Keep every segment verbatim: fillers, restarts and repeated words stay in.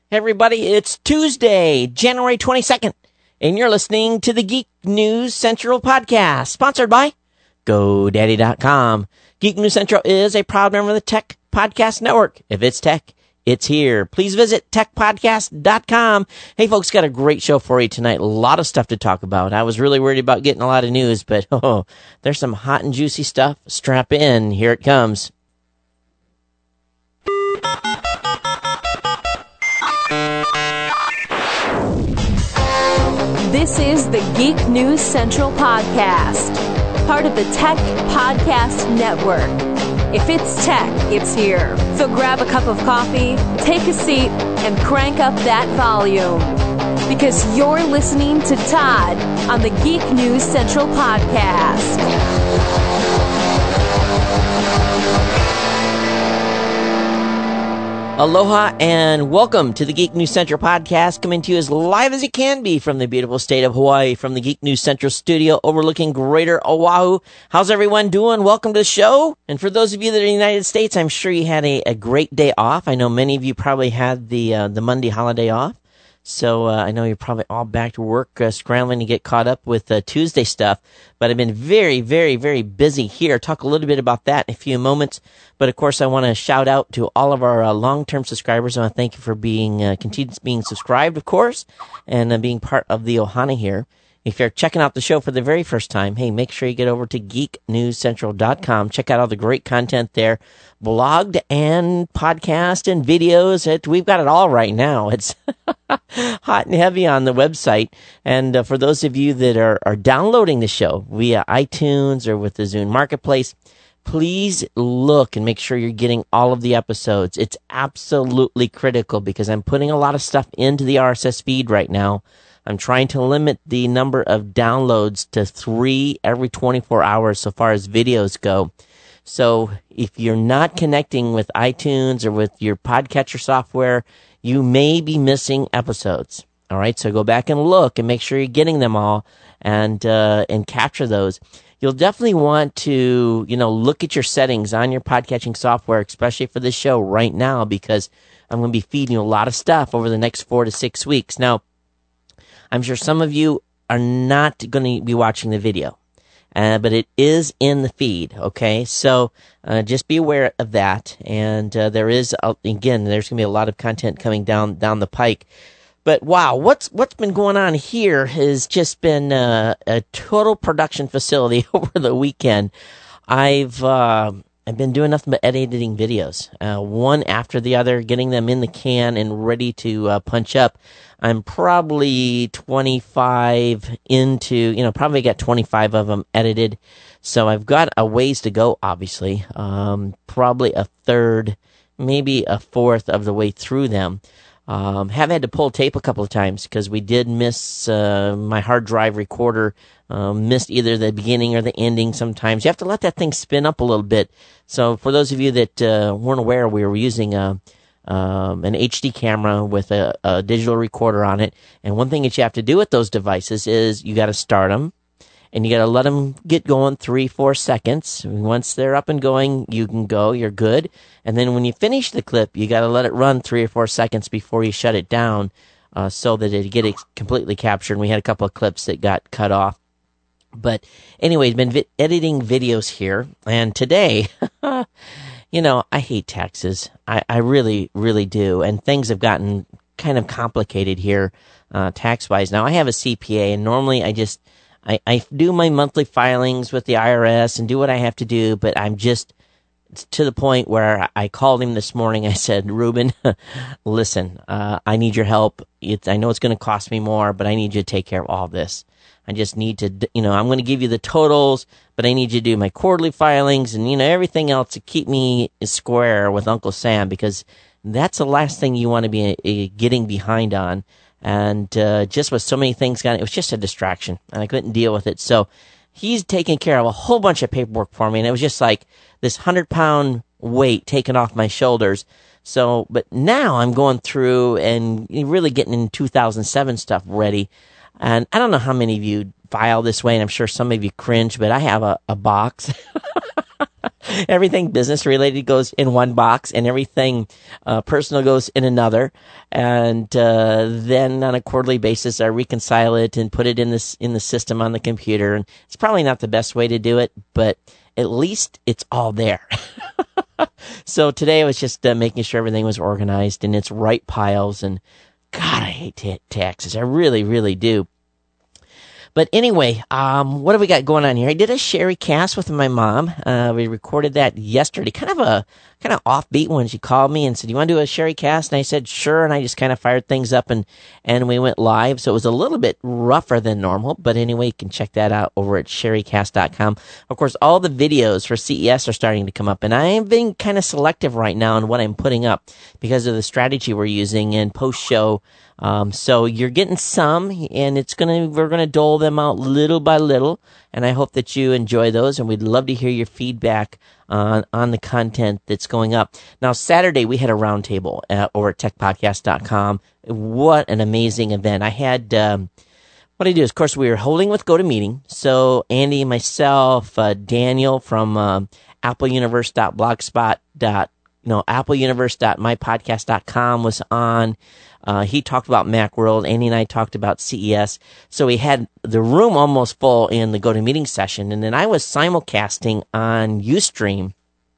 Hey everybody, it's Tuesday, January twenty-second, and you're listening to the Geek News Central podcast, sponsored by GoDaddy dot com. Geek News Central is a proud member of the Tech Podcast Network. If it's tech, it's here. Please visit tech podcast dot com. Hey folks, got a great show for you tonight. A lot of stuff to talk about. I was really worried about getting a lot of news, but oh, there's some hot and juicy stuff. Strap in. Here it comes. This is the Geek News Central podcast, part of the Tech Podcast Network. If it's tech, it's here. So grab a cup of coffee, take a seat, and crank up that volume. Because you're listening to Todd on the Geek News Central podcast. Aloha and welcome to the Geek News Central podcast, coming to you as live as it can be from the beautiful state of Hawaii, from the Geek News Central studio overlooking Greater Oahu. How's everyone doing? Welcome to the show. And for those of you that are in the United States, I'm sure you had a, a great day off. I know many of you probably had the uh, the Monday holiday off. So uh, I know you're probably all back to work, uh, scrambling to get caught up with uh, Tuesday stuff. But I've been very, very, very busy here. Talk a little bit about that in a few moments. But of course, I want to shout out to all of our uh, long-term subscribers. I want to thank you for being uh, continue being subscribed, of course, and uh, being part of the Ohana here. If you're checking out the show for the very first time, hey, make sure you get over to geek news central dot com. Check out all the great content there, blogged and podcast and videos. It, we've got it all right now. It's hot and heavy on the website. And uh, for those of you that are, are downloading the show via iTunes or with the Zune Marketplace, please look and make sure you're getting all of the episodes. It's absolutely critical because I'm putting a lot of stuff into the R S S feed right now. I'm trying to limit the number of downloads to three every twenty-four hours so far as videos go. So if you're not connecting with iTunes or with your podcatcher software, you may be missing episodes. All right, so go back and look and make sure you're getting them all and uh, and capture those. You'll definitely want to, you know, look at your settings on your podcatching software, especially for this show right now, because I'm going to be feeding you a lot of stuff over the next four to six weeks. Now, I'm sure some of you are not going to be watching the video, uh, but it is in the feed, okay? So uh, just be aware of that. And uh, there is, uh, again, there's going to be a lot of content coming down down the pike. But wow, what's what's been going on here has just been uh, a total production facility over the weekend. I've uh, I've been doing nothing but editing videos, uh, one after the other, getting them in the can and ready to uh, punch up. I'm probably twenty-five into, you know, probably got twenty-five of them edited. So I've got a ways to go, obviously. Um, probably a third, maybe a fourth of the way through them. Um, have had to pull tape a couple of times because we did miss, uh, my hard drive recorder, um, missed either the beginning or the ending sometimes. You have to let that thing spin up a little bit. So for those of you that, uh, weren't aware, we were using a, Um, an H D camera with a, a digital recorder on it. And one thing that you have to do with those devices is you got to start them and you got to let them get going three, four seconds. And once they're up and going, you can go, you're good. And then when you finish the clip, you got to let it run three or four seconds before you shut it down, uh, so that it get it completely captured. And we had a couple of clips that got cut off. But anyway, been vi- editing videos here. And today, you know, I hate taxes. I, I really, really do. And things have gotten kind of complicated here, uh, tax-wise. Now, I have a C P A, and normally I just, I, I do my monthly filings with the I R S and do what I have to do, but I'm just to the point where I called him this morning. I said, Ruben, listen, uh, I need your help. It's, I know it's going to cost me more, but I need you to take care of all this. I just need to, you know, I'm going to give you the totals, but I need you to do my quarterly filings and, you know, everything else to keep me square with Uncle Sam, because that's the last thing you want to be uh, getting behind on. And uh, just with so many things going, it was just a distraction, and I couldn't deal with it. So he's taking care of a whole bunch of paperwork for me, and it was just like this hundred-pound weight taken off my shoulders. So, but now I'm going through and really getting in two thousand seven stuff ready. And I don't know how many of you file this way, and I'm sure some of you cringe, but I have a, a box everything business related goes in one box, and everything uh, personal goes in another. And uh, then on a quarterly basis, I reconcile it and put it in this in the system on the computer. And it's probably not the best way to do it, but at least it's all there. So today I was just uh, making sure everything was organized in its right piles. And God, I hate ta- taxes. I really, really do. But anyway, um, what have we got going on here? I did a Sherry cast with my mom. Uh, we recorded that yesterday. Kind of a kind of offbeat one. She called me and said, "You want to do a Sherry cast?" And I said, "Sure." And I just kind of fired things up and, and we went live. So it was a little bit rougher than normal. But anyway, you can check that out over at sherry cast dot com. Of course, all the videos for C E S are starting to come up. And I am being kind of selective right now on what I'm putting up because of the strategy we're using in post-show. Um, so you're getting some, and it's gonna, we're gonna dole them out little by little, and I hope that you enjoy those, and we'd love to hear your feedback on, on the content that's going up. Now, Saturday, we had a roundtable uh, over at tech podcast dot com. What an amazing event. I had, um, what I do is, of course, we were holding with GoToMeeting, so Andy, myself, uh, Daniel from, um, apple universe dot blogspot dot, no, apple universe dot my podcast dot com was on. Uh, he talked about Macworld. Andy and I talked about C E S. So we had the room almost full in the GoToMeeting session. And then I was simulcasting on Ustream.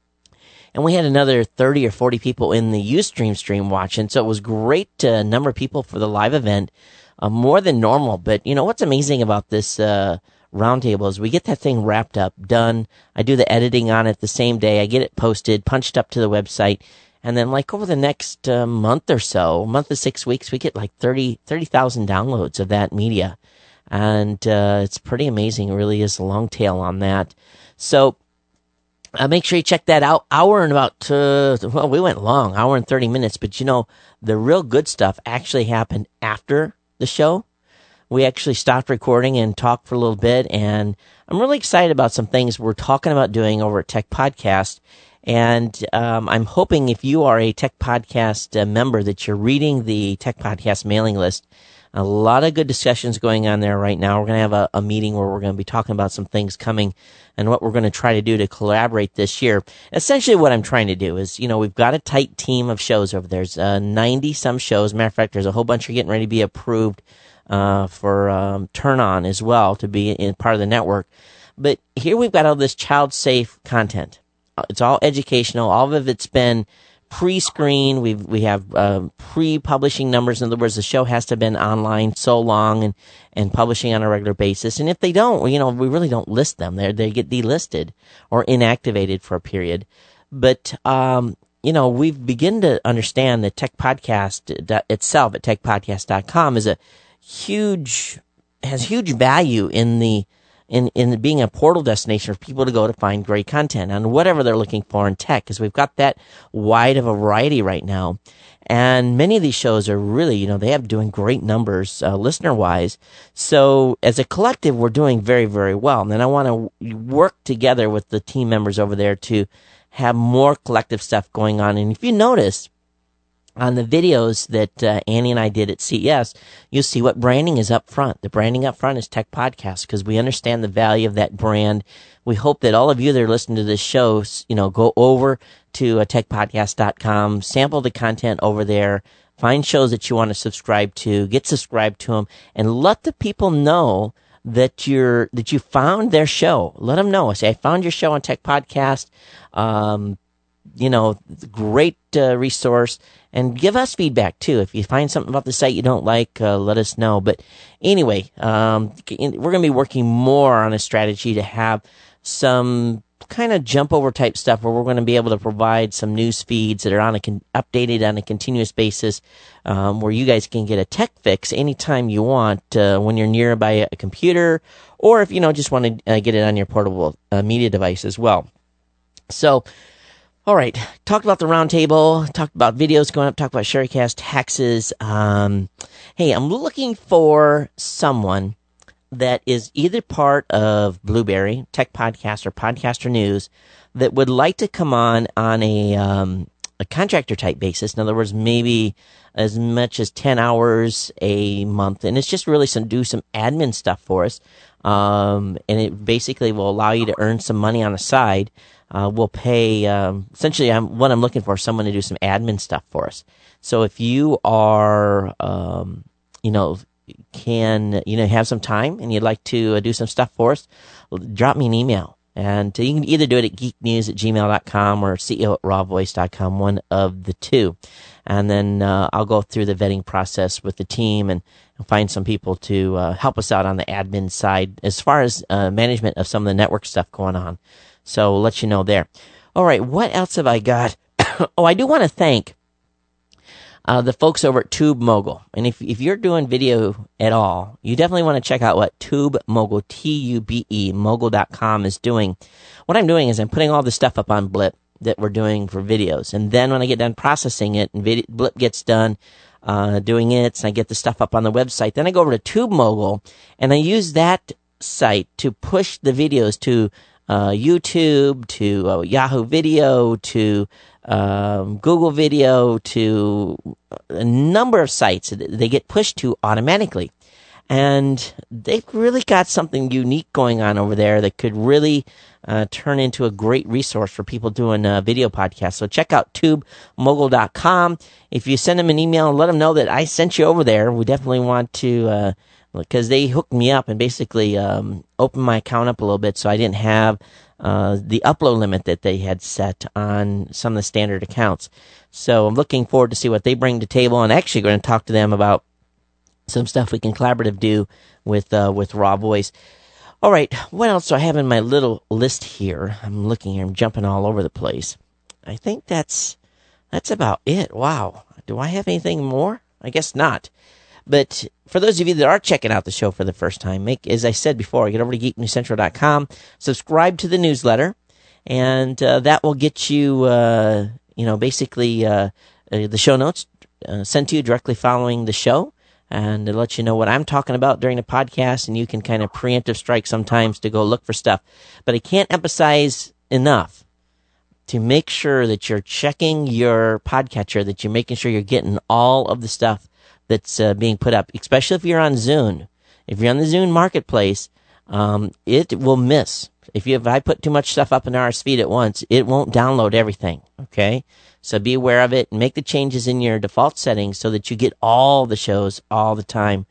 And we had another thirty or forty people in the Ustream stream watching. So it was great uh, number of people for the live event. Uh, more than normal. But, you know, what's amazing about this uh, roundtable is we get that thing wrapped up, done. I do the editing on it the same day. I get it posted, punched up to the website. And then, like, over the next uh, month or so, month to six weeks, we get like thirty thousand downloads of that media. And uh, it's pretty amazing. It really is a long tail on that. So uh, make sure you check that out. Hour and about, uh, well, we went long, hour and thirty minutes. But, you know, the real good stuff actually happened after the show. We actually stopped recording and talked for a little bit. And I'm really excited about some things we're talking about doing over at Tech Podcast. And um, I'm hoping if you are a Tech Podcast uh, member that you're reading the Tech Podcast mailing list. A lot of good discussions going on there right now. We're going to have a, a meeting where we're going to be talking about some things coming and what we're going to try to do to collaborate this year. Essentially what I'm trying to do is, you know, we've got a tight team of shows over there. There's uh, ninety some shows. Matter of fact, there's a whole bunch are getting ready to be approved uh, for um, Turn On as well to be in part of the network. But here we've got all this child-safe content. It's all educational. All of it's been pre-screened. We we have uh, pre-publishing numbers. In other words, the show has to have been online so long and, and publishing on a regular basis. And if they don't, you know, we really don't list them. They they get delisted or inactivated for a period. But um, you know, we've begun to understand that Tech Podcast itself at tech podcast dot com is a huge has huge value in the in, in being a portal destination for people to go to find great content on whatever they're looking for in tech, because we've got that wide of a variety right now. And many of these shows are really, you know, they have doing great numbers, uh, listener-wise. So as a collective, we're doing very, very well. And then I want to work together with the team members over there to have more collective stuff going on. And if you notice, on the videos that uh, Annie and I did at C E S, you'll see what branding is up front. The branding up front is Tech Podcast, because we understand the value of that brand. We hope that all of you that are listening to this show, you know, go over to uh, tech podcast dot com, sample the content over there, find shows that you want to subscribe to, get subscribed to them, and let the people know that you're that you found their show. Let them know. Say, I found your show on Tech Podcast. Um, you know, great uh, resource. And give us feedback, too. If you find something about the site you don't like, uh, let us know. But anyway, um, we're going to be working more on a strategy to have some kind of jump over type stuff where we're going to be able to provide some news feeds that are on a con- updated on a continuous basis, um, where you guys can get a tech fix anytime you want, uh, when you're nearby a computer, or if, you know, just want to uh, get it on your portable uh, media device as well. So, all right, talked about the roundtable, talked about videos going up, talked about Sherrycast taxes. Um, hey, I'm looking for someone that is either part of Blueberry, Tech Podcast, or Podcaster News that would like to come on on a um, a contractor type basis. In other words, maybe as much as ten hours a month, and it's just really some do some admin stuff for us. Um, and it basically will allow you to earn some money on the side. uh, will pay, um, essentially I'm, what I'm looking for is someone to do some admin stuff for us. So if you are, um, you know, can, you know, have some time and you'd like to uh, do some stuff for us, drop me an email. And you can either do it at geeknews at gmail dot com or C E O at raw voice dot com, one of the two. And then uh, I'll go through the vetting process with the team and, and find some people to uh, help us out on the admin side as far as uh, management of some of the network stuff going on. So we'll let you know there. All right, what else have I got? Oh, I do want to thank Uh, the folks over at Tube Mogul. And if if you're doing video at all, you definitely want to check out what Tube Mogul, T U B E, mogul dot com is doing. What I'm doing is I'm putting all the stuff up on Blip that we're doing for videos. And then when I get done processing it and video, Blip gets done uh, doing it, and I get the stuff up on the website, then I go over to Tube Mogul and I use that site to push the videos to uh, YouTube, to uh, Yahoo Video, to Um, Google Video, to a number of sites that they get pushed to automatically. And they've really got something unique going on over there that could really uh, turn into a great resource for people doing uh, video podcasts. So check out tube mogul dot com. If you send them an email, let them know that I sent you over there. We definitely want to, uh, because they hooked me up and basically um, opened my account up a little bit so I didn't have Uh, the upload limit that they had set on some of the standard accounts. So I'm looking forward to see what they bring to the table, and actually going to talk to them about some stuff we can collaborative do with uh, with Raw Voice. All right, what else do I have in my little list here? I'm looking here. I'm jumping all over the place. I think that's that's about it. Wow. Do I have anything more? I guess not. But for those of you that are checking out the show for the first time, make, as I said before, get over to geek news central dot com, subscribe to the newsletter, and uh, that will get you, uh, you know, basically uh, uh, the show notes uh, sent to you directly following the show, and to let you know what I'm talking about during the podcast, and you can kind of preemptive strike sometimes to go look for stuff. But I can't emphasize enough to make sure that you're checking your podcatcher, that you're making sure you're getting all of the stuff that's uh, being put up, especially if you're on Zune. If you're on the Zune marketplace, um, it will miss. If you if I put too much stuff up in R S S feed at once, it won't download everything. Okay, so be aware of it and make the changes in your default settings so that you get all the shows all the time.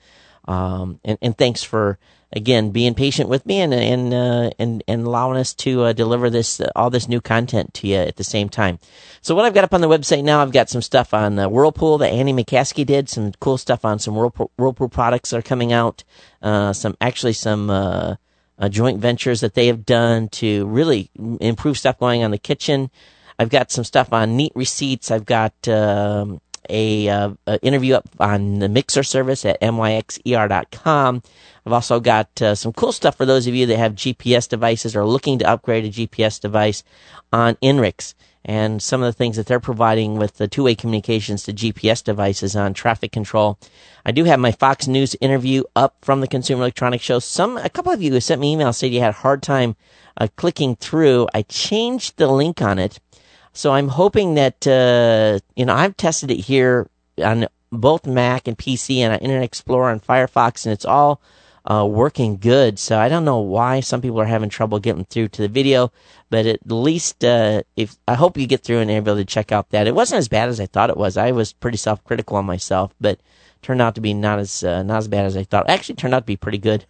Um, and, and thanks for again being patient with me and and uh, and, and allowing us to uh, deliver this uh, all this new content to you at the same time. So what I've got up on the website now, I've got some stuff on uh, Whirlpool that Andy McCaskey did, some cool stuff on some Whirlpool, Whirlpool products that are coming out, uh, some actually some uh, uh, joint ventures that they have done to really improve stuff going on in the kitchen. I've got some stuff on Neat Receipts. I've got um, a, uh, a interview up on the Mixer service at M Y X E R dot com. I've also got uh, some cool stuff for those of you that have G P S devices or looking to upgrade a G P S device on INRIX, and some of the things that they're providing with the two-way communications to G P S devices on traffic control. I do have my Fox News interview up from the Consumer Electronics Show. Some, a couple of you who sent me emails said you had a hard time uh, clicking through. I changed the link on it, so I'm hoping that uh, you know I've tested it here on both Mac and P C and on Internet Explorer and Firefox, and it's all Uh, working good. So I don't know why some people are having trouble getting through to the video, but at least uh, if I hope you get through and are able to check out that. It wasn't as bad as I thought it was. I was pretty self-critical on myself, but turned out to be not as uh, not as bad as I thought. Actually, turned out to be pretty good.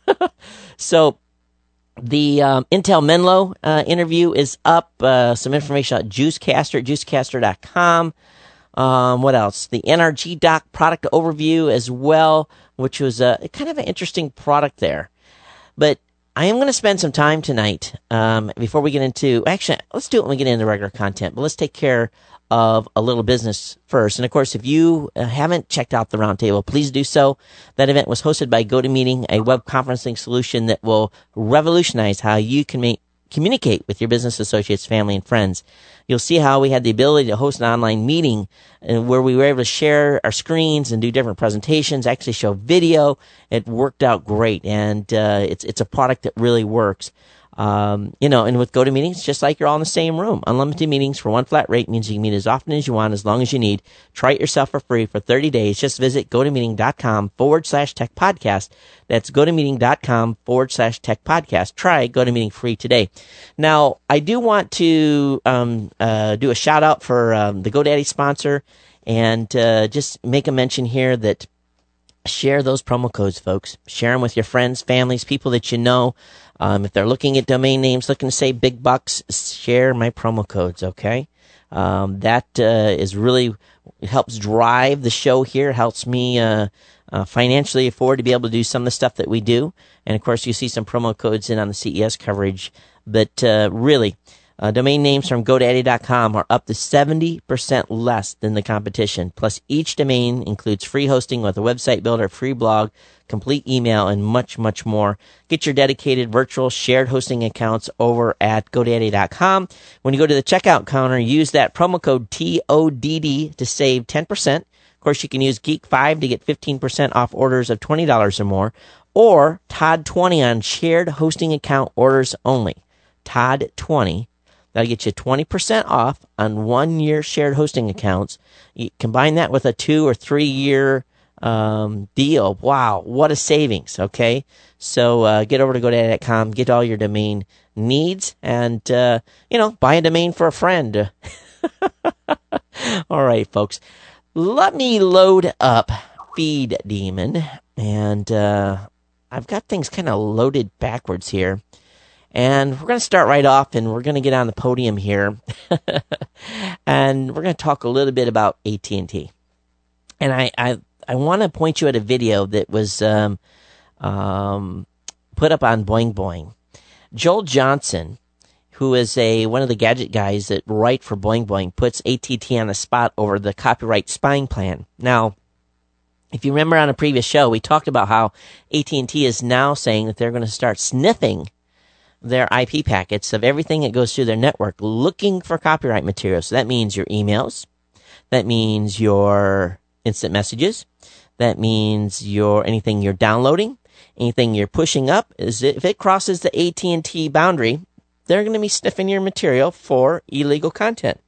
So the um, Intel Menlo uh, interview is up. Uh, some information on Juicecaster, juicecaster dot com. Um, what else? The N R G Dock product overview as well, which was a kind of an interesting product there. But I am going to spend some time tonight um, before we get into, actually, let's do it when we get into regular content, but let's take care of a little business first. And of course, if you uh, haven't checked out the roundtable, please do so. That event was hosted by GoToMeeting, a web conferencing solution that will revolutionize how you can make communicate with your business associates, family, and friends. You'll see how we had the ability to host an online meeting uh, where we were able to share our screens and do different presentations, actually show video. It worked out great, and uh, it's it's a product that really works. Um, you know, and with GoToMeeting, it's just like you're all in the same room. Unlimited meetings for one flat rate means you can meet as often as you want, as long as you need. Try it yourself for free for thirty days. Just visit GoToMeeting.com forward slash tech podcast. That's GoToMeeting.com forward slash tech podcast. Try GoToMeeting free today. Now, I do want to um, uh, do a shout out for um, the GoDaddy sponsor, and uh, just make a mention here that share those promo codes, folks. Share them with your friends, families, people that you know. Um, if they're looking at domain names, looking to save big bucks, share my promo codes, okay? Um, that uh, is really, it helps drive the show here, helps me uh, uh, financially afford to be able to do some of the stuff that we do. And, of course, you see some promo codes in on the C E S coverage. But uh, really, Uh, domain names from GoDaddy dot com are up to seventy percent less than the competition. Plus, each domain includes free hosting with a website builder, free blog, complete email, and much, much more. Get your dedicated virtual shared hosting accounts over at GoDaddy dot com. When you go to the checkout counter, use that promo code T O D D to save ten percent. Of course, you can use Geek five to get fifteen percent off orders of twenty dollars or more, or Todd twenty on shared hosting account orders only. Todd twenty. That'll get you twenty percent off on one-year shared hosting accounts. You combine that with a two- or three-year um, deal. Wow, what a savings, okay? So uh, get over to GoDaddy dot com, get all your domain needs, and, uh, you know, buy a domain for a friend. All right, folks. Let me load up Feed Demon, and uh, I've got things kind of loaded backwards here. And we're going to start right off, and we're going to get on the podium here, and we're going to talk a little bit about A T and T. And I, I, I want to point you at a video that was um, um, put up on Boing Boing. Joel Johnson, who is a one of the gadget guys that write for Boing Boing, puts A T and T on the spot over the copyright spying plan. Now, if you remember on a previous show, we talked about how A T and T is now saying that they're going to start sniffing their I P packets of everything that goes through their network, looking for copyright material. So that means your emails. That means your instant messages. That means your anything you're downloading, anything you're pushing up. Is it, if it crosses the A T and T boundary, they're going to be sniffing your material for illegal content.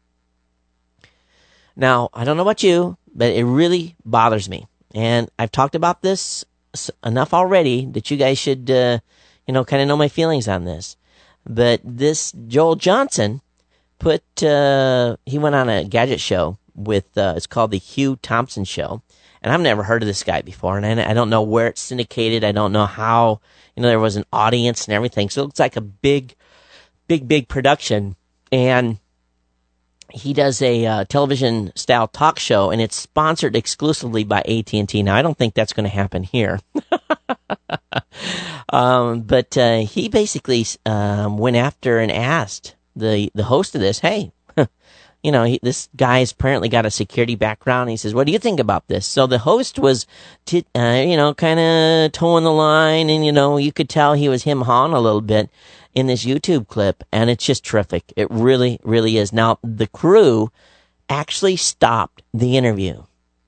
Now, I don't know about you, but it really bothers me. And I've talked about this enough already that you guys should uh, you know, kind of know my feelings on this. But this Joel Johnson put, uh, he went on a gadget show with, uh, it's called the Hugh Thompson Show. And I've never heard of this guy before. And I, I don't know where it's syndicated. I don't know how, you know, there was an audience and everything. So it looks like a big, big, big production. And he does a uh, television style talk show, and it's sponsored exclusively by A T and T. Now, I don't think that's going to happen here. um, but uh, he basically um, went after and asked the, the host of this, hey, you know, he, this guy's apparently got a security background. He says, what do you think about this? So the host was, t- uh, you know, kind of towing the line, and, you know, you could tell he was him-hawing a little bit in this YouTube clip, and it's just terrific. It really, really is. Now, the crew actually stopped the interview,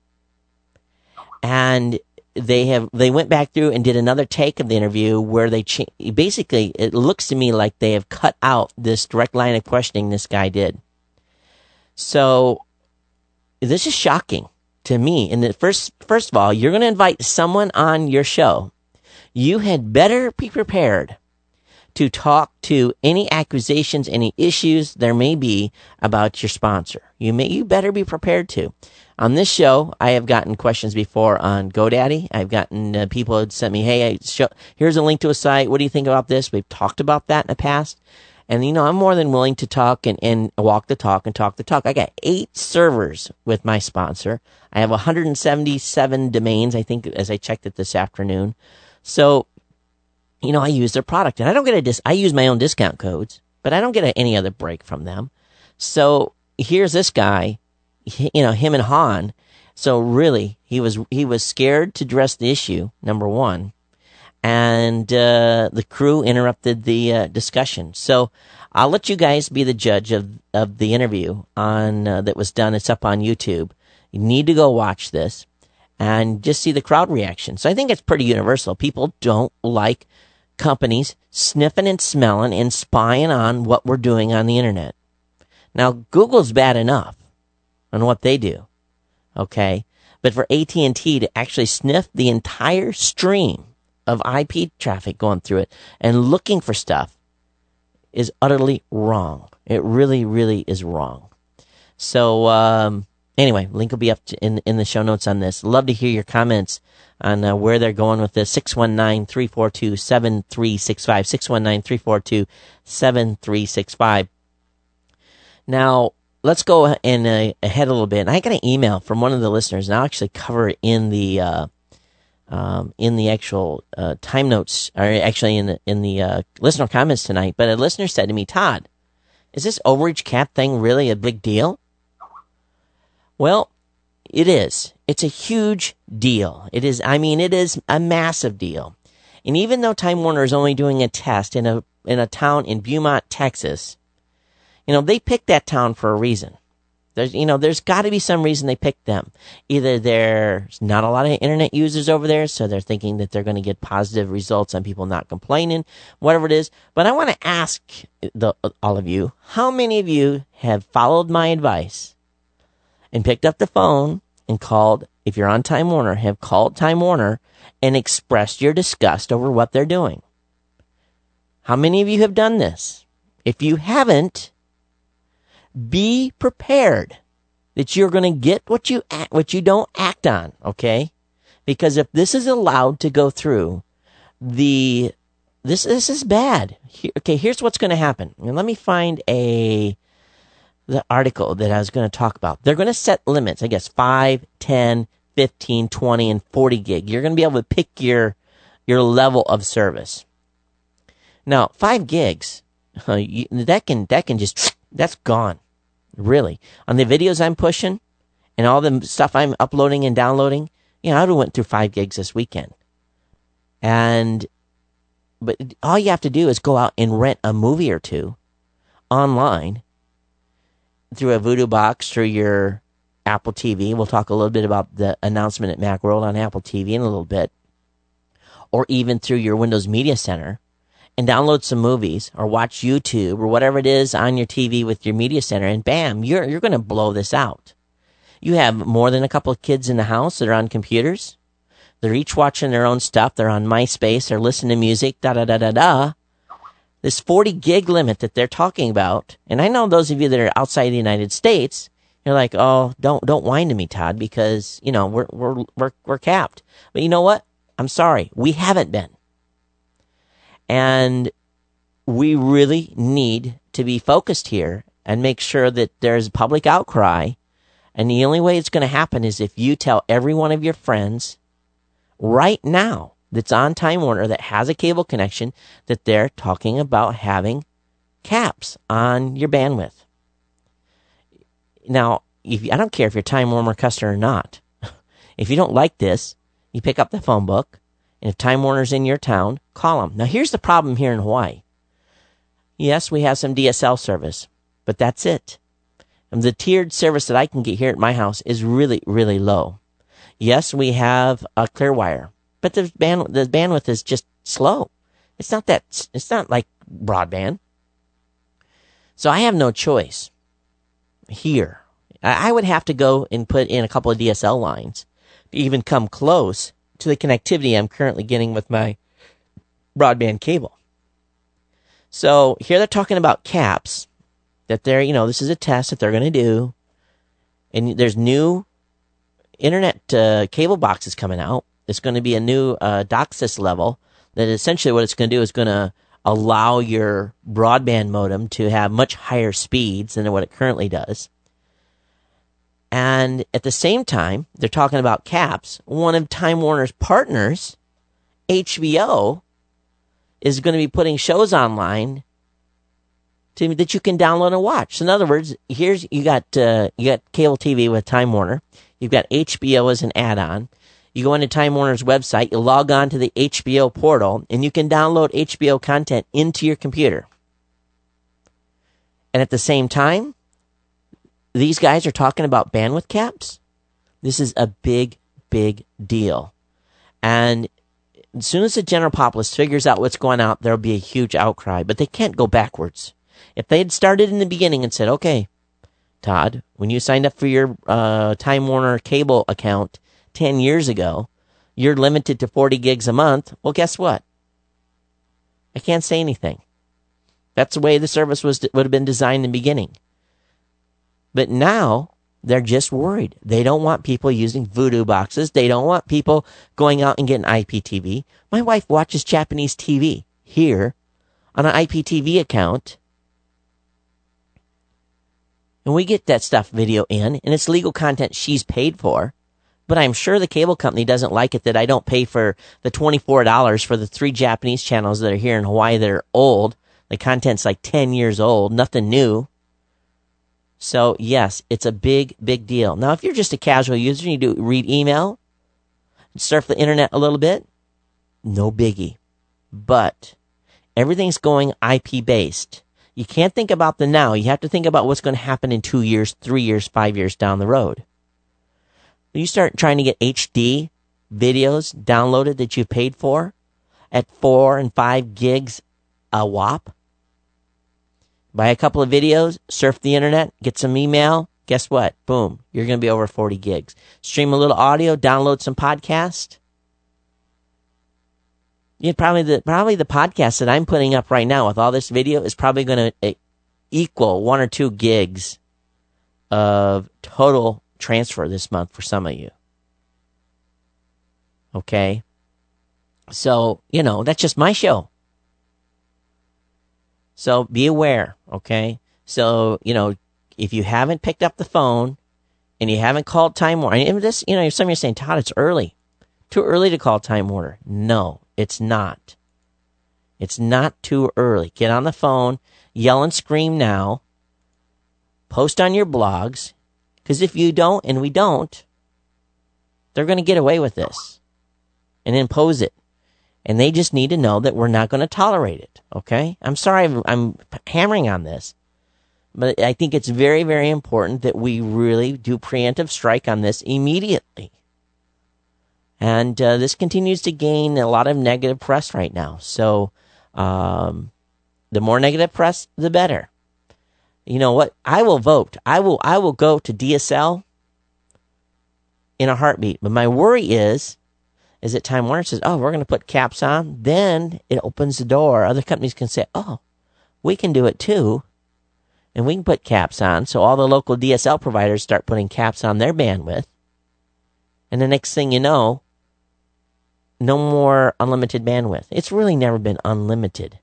and they have they went back through and did another take of the interview where they cha- basically, it looks to me like they have cut out this direct line of questioning this guy did. So this is shocking to me. And the first, first of all, you're going to invite someone on your show. You had better be prepared to talk to any accusations, any issues there may be about your sponsor. You may, you better be prepared to. On this show, I have gotten questions before on GoDaddy. I've gotten uh, people who sent me, hey, I show, here's a link to a site. What do you think about this? We've talked about that in the past. And, you know, I'm more than willing to talk and, and walk the talk and talk the talk. I got eight servers with my sponsor. I have one hundred seventy-seven domains, I think, as I checked it this afternoon. So, you know, I use their product, and I don't get a dis, I use my own discount codes, but I don't get a, any other break from them. So here's this guy, he, you know, him and Han. So really, he was, he was scared to address the issue, number one. And, uh, the crew interrupted the, uh, discussion. So I'll let you guys be the judge of, of the interview on, uh, that was done. It's up on YouTube. You need to go watch this and just see the crowd reaction. So I think it's pretty universal. People don't like companies sniffing and smelling and spying on what we're doing on the internet. Now, Google's bad enough on what they do, okay? But for A T and T to actually sniff the entire stream of I P traffic going through it and looking for stuff is utterly wrong. It really, really is wrong. So, um, anyway, link will be up to in, in the show notes on this. Love to hear your comments on uh, where they're going with this. six one nine, three four two, seven three six five. six one nine, three four two, seven three six five. Now, let's go and uh, ahead a little bit. I got an email from one of the listeners, and I'll actually cover it in the uh, um, in the actual uh, time notes, or actually in the in the uh, listener comments tonight. But a listener said to me, "Todd, is this overage cap thing really a big deal?" Well, it is. It's a huge deal. It is. I mean, it is a massive deal. And even though Time Warner is only doing a test in a in a town in Beaumont, Texas. You know, they picked that town for a reason. There's, you know, there's got to be some reason they picked them. Either there's not a lot of internet users over there, so they're thinking that they're going to get positive results on people not complaining, whatever it is. But I want to ask the, all of you, how many of you have followed my advice and picked up the phone and called, if you're on Time Warner, have called Time Warner and expressed your disgust over what they're doing? How many of you have done this? If you haven't, be prepared that you're going to get what you act, what you don't act on, okay? Because if this is allowed to go through, the this this is bad. Here, okay, here's what's going to happen. And let me find a the article that I was going to talk about. They're going to set limits, I guess, five, ten, fifteen, twenty, and forty gig. You're going to be able to pick your your level of service. Now, five gigs, uh, you, that can that can just that's gone. Really. On the videos I'm pushing and all the stuff I'm uploading and downloading, you know, I would have went through five gigs this weekend. And, but all you have to do is go out and rent a movie or two online through a Voodoo box, through your Apple T V. We'll talk a little bit about the announcement at Macworld on Apple T V in a little bit. Or even through your Windows Media Center. And download some movies or watch YouTube or whatever it is on your T V with your media center, and bam, you're you're going to blow this out. You have more than a couple of kids in the house that are on computers. They're each watching their own stuff. They're on MySpace. They're listening to music. Da da da da da. This forty gig limit that they're talking about, and I know those of you that are outside the United States, you're like, oh, don't don't whine to me, Todd, because you know we're we're we're we're capped. But you know what? I'm sorry, we haven't been. And we really need to be focused here and make sure that there's public outcry. And the only way it's going to happen is if you tell every one of your friends right now that's on Time Warner that has a cable connection that they're talking about having caps on your bandwidth. Now, if, I don't care if you're a Time Warner customer or not. If you don't like this, you pick up the phone book. And if Time Warner's in your town, call them. Now, here's the problem here in Hawaii. Yes, we have some D S L service, but that's it. And the tiered service that I can get here at my house is really, really low. Yes, we have a Clearwire, but the, band, the bandwidth is just slow. It's not that, it's not like broadband. So I have no choice here. I would have to go and put in a couple of D S L lines to even come close to the connectivity I'm currently getting with my broadband cable. So here they're talking about caps, that they're, you know, this is a test that they're going to do. And there's new internet uh, cable boxes coming out. It's going to be a new uh, DOCSIS level that essentially what it's going to do is going to allow your broadband modem to have much higher speeds than what it currently does. And at the same time, they're talking about caps. One of Time Warner's partners, H B O, is going to be putting shows online to, that you can download and watch. So in other words, here's you got uh, you got cable T V with Time Warner. You've got H B O as an add-on. You go into Time Warner's website, you log on to the H B O portal, and you can download H B O content into your computer. And at the same time, these guys are talking about bandwidth caps. This is a big, big deal. And As soon as the general populace figures out what's going on, there'll be a huge outcry, but they can't go backwards. If they had started in the beginning and said, okay, Todd, when you signed up for your uh, Time Warner cable account ten years ago, you're limited to forty gigs a month. Well, guess what? I can't say anything. That's the way the service was would have been designed in the beginning. But now, they're just worried. They don't want people using voodoo boxes. They don't want people going out and getting I P T V. My wife watches Japanese T V here on an I P T V account. And we get that stuff video in, and it's legal content she's paid for. But I'm sure the cable company doesn't like it that I don't pay for the twenty-four dollars for the three Japanese channels that are here in Hawaii that are old. The content's like ten years old, nothing new. So, yes, it's a big, big deal. Now, if you're just a casual user and you do read email, surf the internet a little bit, no biggie. But everything's going I P-based. You can't think about the now. You have to think about what's going to happen in two years, three years, five years down the road. You start trying to get H D videos downloaded that you paid for at four and five gigs a whop. Buy a couple of videos, surf the internet, get some email. Guess what? Boom. You're going to be over forty gigs. Stream a little audio, download some podcast. Yeah, probably the probably the podcast that I'm putting up right now with all this video is probably going to equal one or two gigs of total transfer this month for some of you. Okay? So, you know, that's just my show. So be aware, okay? So, you know, if you haven't picked up the phone and you haven't called Time Warner, and this, you know, some of you are saying, Todd, it's early. Too early to call Time Warner. No, it's not. It's not too early. Get on the phone, yell and scream now, post on your blogs, because if you don't and we don't, they're going to get away with this and impose it. And they just need to know that we're not going to tolerate it, okay? I'm sorry I'm, I'm hammering on this, but I think it's very, very important that we really do preemptive strike on this immediately. And uh, this continues to gain a lot of negative press right now. So um, the more negative press, the better. You know what? I will vote. I will I will go to D S L in a heartbeat. But my worry is, is that Time Warner says, oh, we're going to put caps on. Then it opens the door. Other companies can say, oh, we can do it too. And we can put caps on. So all the local D S L providers start putting caps on their bandwidth. And the next thing you know, no more unlimited bandwidth. It's really never been unlimited.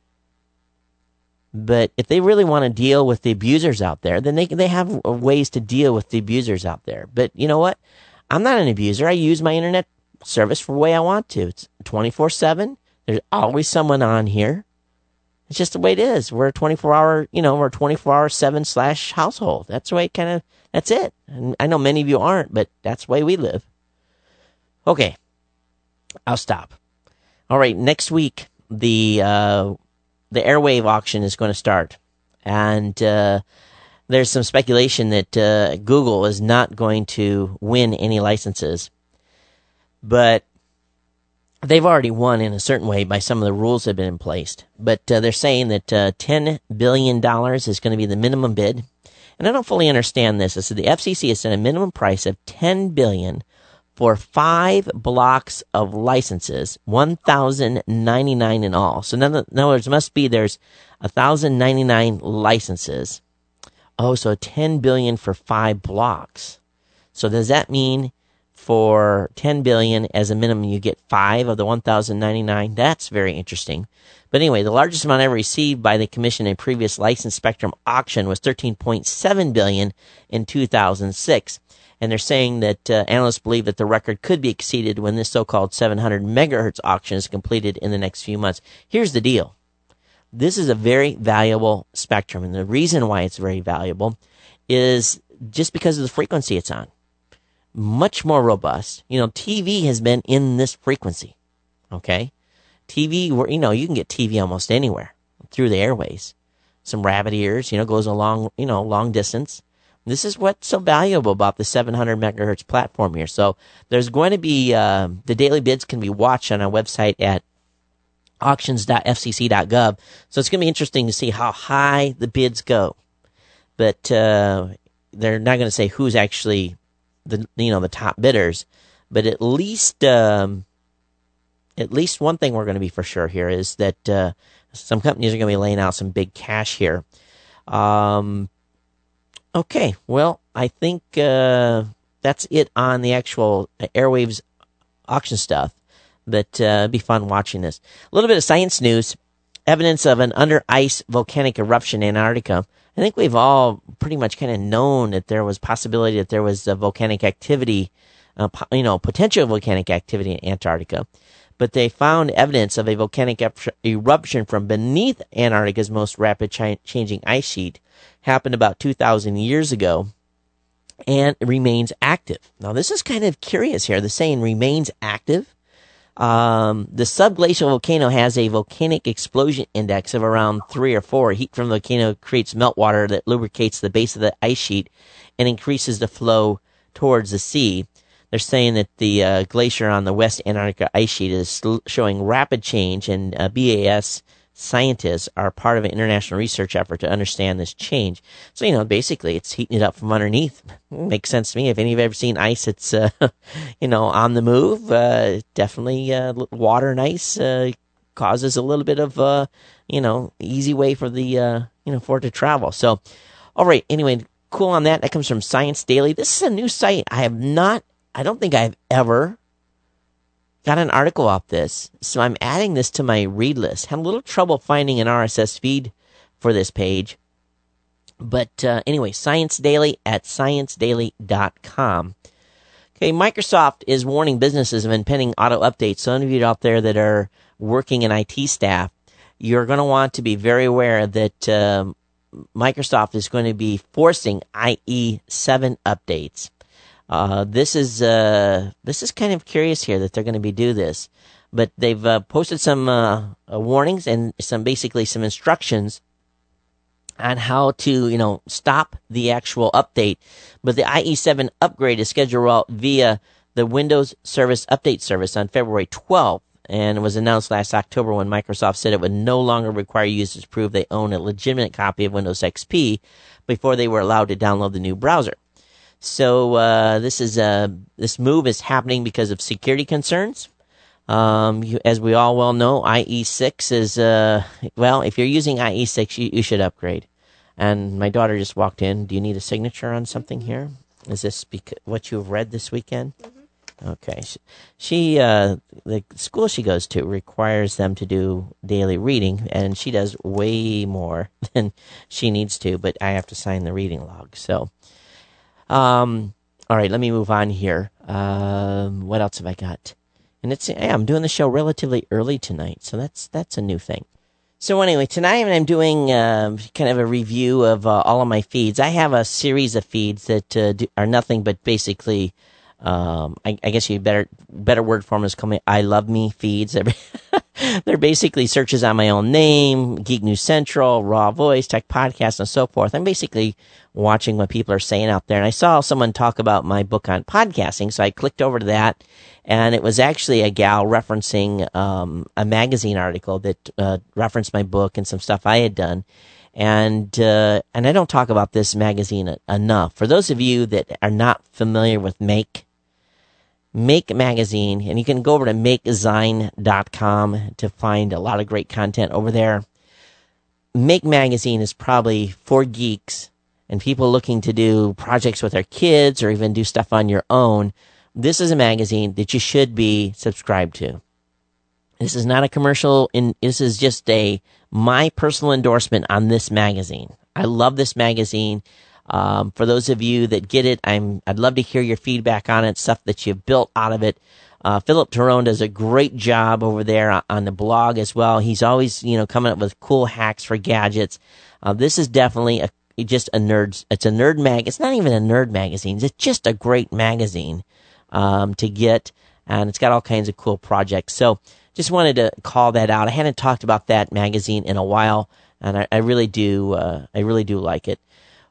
But if they really want to deal with the abusers out there, then they they have ways to deal with the abusers out there. But you know what? I'm not an abuser. I use my internet service for the way I want to. It's twenty-four seven. There's always someone on here. It's just the way it is. We're a twenty-four hour, you know, we're a twenty-four hour seven slash household. That's the way it kind of, that's it. And I know many of you aren't, but that's the way we live. Okay. I'll stop. All right. Next week, the, uh, the airwave auction is going to start. And, uh, there's some speculation that, uh, Google is not going to win any licenses. But they've already won in a certain way by some of the rules that have been in place. But uh, they're saying that uh, ten billion dollars is going to be the minimum bid. And I don't fully understand this. So the F C C has set a minimum price of ten billion dollars for five blocks of licenses, one thousand ninety-nine in all. So in other words, must be there's one thousand ninety-nine licenses. Oh, so ten billion dollars for five blocks. So does that mean for ten billion dollars as a minimum, you get five of the one thousand ninety-nine. That's very interesting. But anyway, the largest amount ever received by the commission in a previous licensed spectrum auction was thirteen point seven billion dollars in two thousand six. And they're saying that uh, analysts believe that the record could be exceeded when this so-called seven hundred megahertz auction is completed in the next few months. Here's the deal. This is a very valuable spectrum. And the reason why it's very valuable is just because of the frequency it's on. Much more robust. You know, T V has been in this frequency. Okay? T V, you know, you can get T V almost anywhere through the airways. Some rabbit ears, you know, goes a long, you know, long distance. This is what's so valuable about the seven hundred megahertz platform here. So there's going to be, uh, the daily bids can be watched on our website at auctions dot f c c dot gov. So it's going to be interesting to see how high the bids go. But uh, they're not going to say who's actually the, you know, the top bidders. But at least, um, at least one thing we're going to be for sure here is that uh, some companies are going to be laying out some big cash here. Um, Okay, well, I think uh, that's it on the actual Airwaves auction stuff, but uh, it'd be fun watching this. A little bit of science news, evidence of an under-ice volcanic eruption in Antarctica. I think we've all pretty much kind of known that there was possibility that there was a volcanic activity, uh, you know, potential volcanic activity in Antarctica, but they found evidence of a volcanic eruption from beneath Antarctica's most rapid ch- changing ice sheet. Happened about two thousand years ago, and it remains active. Now, this is kind of curious here. The saying remains active. Um, the subglacial volcano has a volcanic explosion index of around three or four. Heat from the volcano creates meltwater that lubricates the base of the ice sheet and increases the flow towards the sea. They're saying that the uh, glacier on the West Antarctica ice sheet is sl- showing rapid change, and uh, B A S scientists are part of an international research effort to understand this change. So, you know, basically it's heating it up from underneath. Makes sense to me. If any of you have ever seen ice that's, uh, you know, on the move, uh, definitely uh, water and ice uh, causes a little bit of, uh, you know, easy way for the, uh, you know, for it to travel. So, all right, anyway, cool on that. That comes from Science Daily. This is a new site. I have not, I don't think I've ever got an article off this, so I'm adding this to my read list. Had a little trouble finding an R S S feed for this page. But uh, anyway, Science Daily at science daily dot com. Okay, Microsoft is warning businesses of impending auto updates. So any of you out there that are working in I T staff, you're going to want to be very aware that uh, Microsoft is going to be forcing I E seven updates. Uh, this is uh, this is kind of curious here that they're going to be do this, but they've uh, posted some uh, uh, warnings and some basically some instructions on how to you know stop the actual update. But the I E seven upgrade is scheduled via the Windows Service Update Service on February twelfth, and it was announced last October when Microsoft said it would no longer require users to prove they own a legitimate copy of Windows X P before they were allowed to download the new browser. So uh, this is uh, this move is happening because of security concerns. Um, you, as we all well know, I E six is uh, well. If you're using I E six, you, you should upgrade. And my daughter just walked in. Do you need a signature on something here? Is this bec- what you've read this weekend? Mm-hmm. Okay. She, she uh, the school she goes to requires them to do daily reading, and she does way more than she needs to. But I have to sign the reading log, so. Um, all right, let me move on here. Um, what else have I got? And it's, yeah, I'm doing the show relatively early tonight, so that's, that's a new thing. So anyway, tonight I'm doing, uh, kind of a review of, uh, all of my feeds. I have a series of feeds that, uh, do, are nothing but basically, um, I, I guess you better, better word for them is called I Love Me feeds. They're basically searches on my own name, Geek News Central, Raw Voice, Tech Podcast, and so forth. I'm basically watching what people are saying out there. And I saw someone talk about my book on podcasting, so I clicked over to that, and it was actually a gal referencing um, a magazine article that uh, referenced my book and some stuff I had done. And uh, and I don't talk about this magazine enough. For those of you that are not familiar with Make, Make Magazine, and you can go over to make zine dot com to find a lot of great content over there. Make Magazine is probably for geeks and people looking to do projects with their kids or even do stuff on your own. This is a magazine that you should be subscribed to. This is not a commercial. In, this is just a my personal endorsement on this magazine. I love this magazine. Um, for those of you that get it, I'm, I'd love to hear your feedback on it, stuff that you've built out of it. Uh, Philip Tyrone does a great job over there on, on the blog as well. He's always, you know, coming up with cool hacks for gadgets. Uh, this is definitely a, just a nerd, it's a nerd mag. It's not even a nerd magazine. It's just a great magazine, um, to get, and it's got all kinds of cool projects. So just wanted to call that out. I hadn't talked about that magazine in a while, and I, I really do, uh, I really do like it.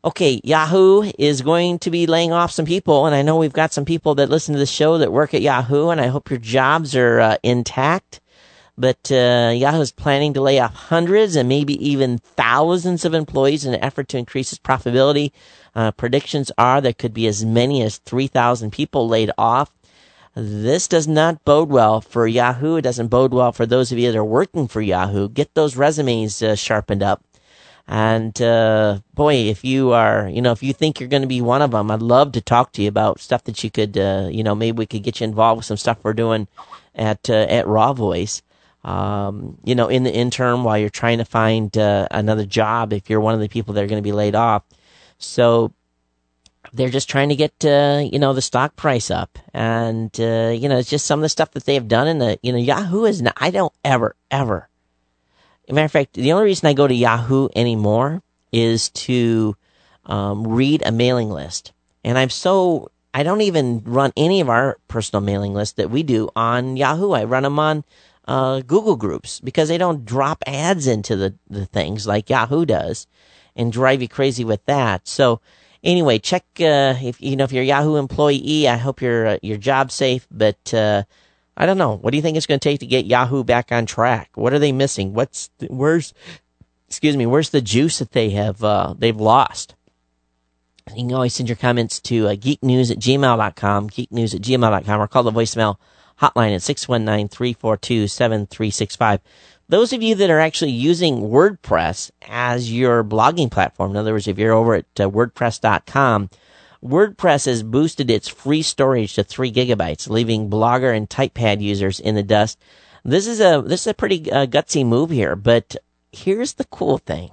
Okay, Yahoo is going to be laying off some people, and I know we've got some people that listen to the show that work at Yahoo, and I hope your jobs are uh, intact. But uh, Yahoo is planning to lay off hundreds and maybe even thousands of employees in an effort to increase its profitability. Uh, predictions are there could be as many as three thousand people laid off. This does not bode well for Yahoo. It doesn't bode well for those of you that are working for Yahoo. Get those resumes uh, sharpened up. And, uh, boy, if you are, you know, if you think you're going to be one of them, I'd love to talk to you about stuff that you could, uh, you know, maybe we could get you involved with some stuff we're doing at, uh, at Raw Voice. Um, you know, in the interim while you're trying to find, uh, another job if you're one of the people that are going to be laid off. So they're just trying to get, uh, you know, the stock price up. And, uh, you know, it's just some of the stuff that they have done in the, you know, Yahoo is not, I don't ever, ever. As a matter of fact, the only reason I go to Yahoo anymore is to, um, read a mailing list. And I'm so, I don't even run any of our personal mailing lists that we do on Yahoo. I run them on Uh, Google Groups because they don't drop ads into the, the things like Yahoo does and drive you crazy with that. So anyway, check, uh, if, you know, if you're a Yahoo employee, I hope your, uh, your job's safe, but, uh, I don't know. What do you think it's going to take to get Yahoo back on track? What are they missing? What's, the, where's, excuse me, where's the juice that they have, uh, they've lost? You can always send your comments to, uh, geeknews at gmail dot com, geeknews at gmail dot com, or call the voicemail hotline at six one nine, three four two, seven three six five. Those of you that are actually using WordPress as your blogging platform, in other words, if you're over at uh, wordpress dot com, WordPress has boosted its free storage to three gigabytes, leaving Blogger and TypePad users in the dust. This is a this is a pretty uh, gutsy move here, but here's the cool thing.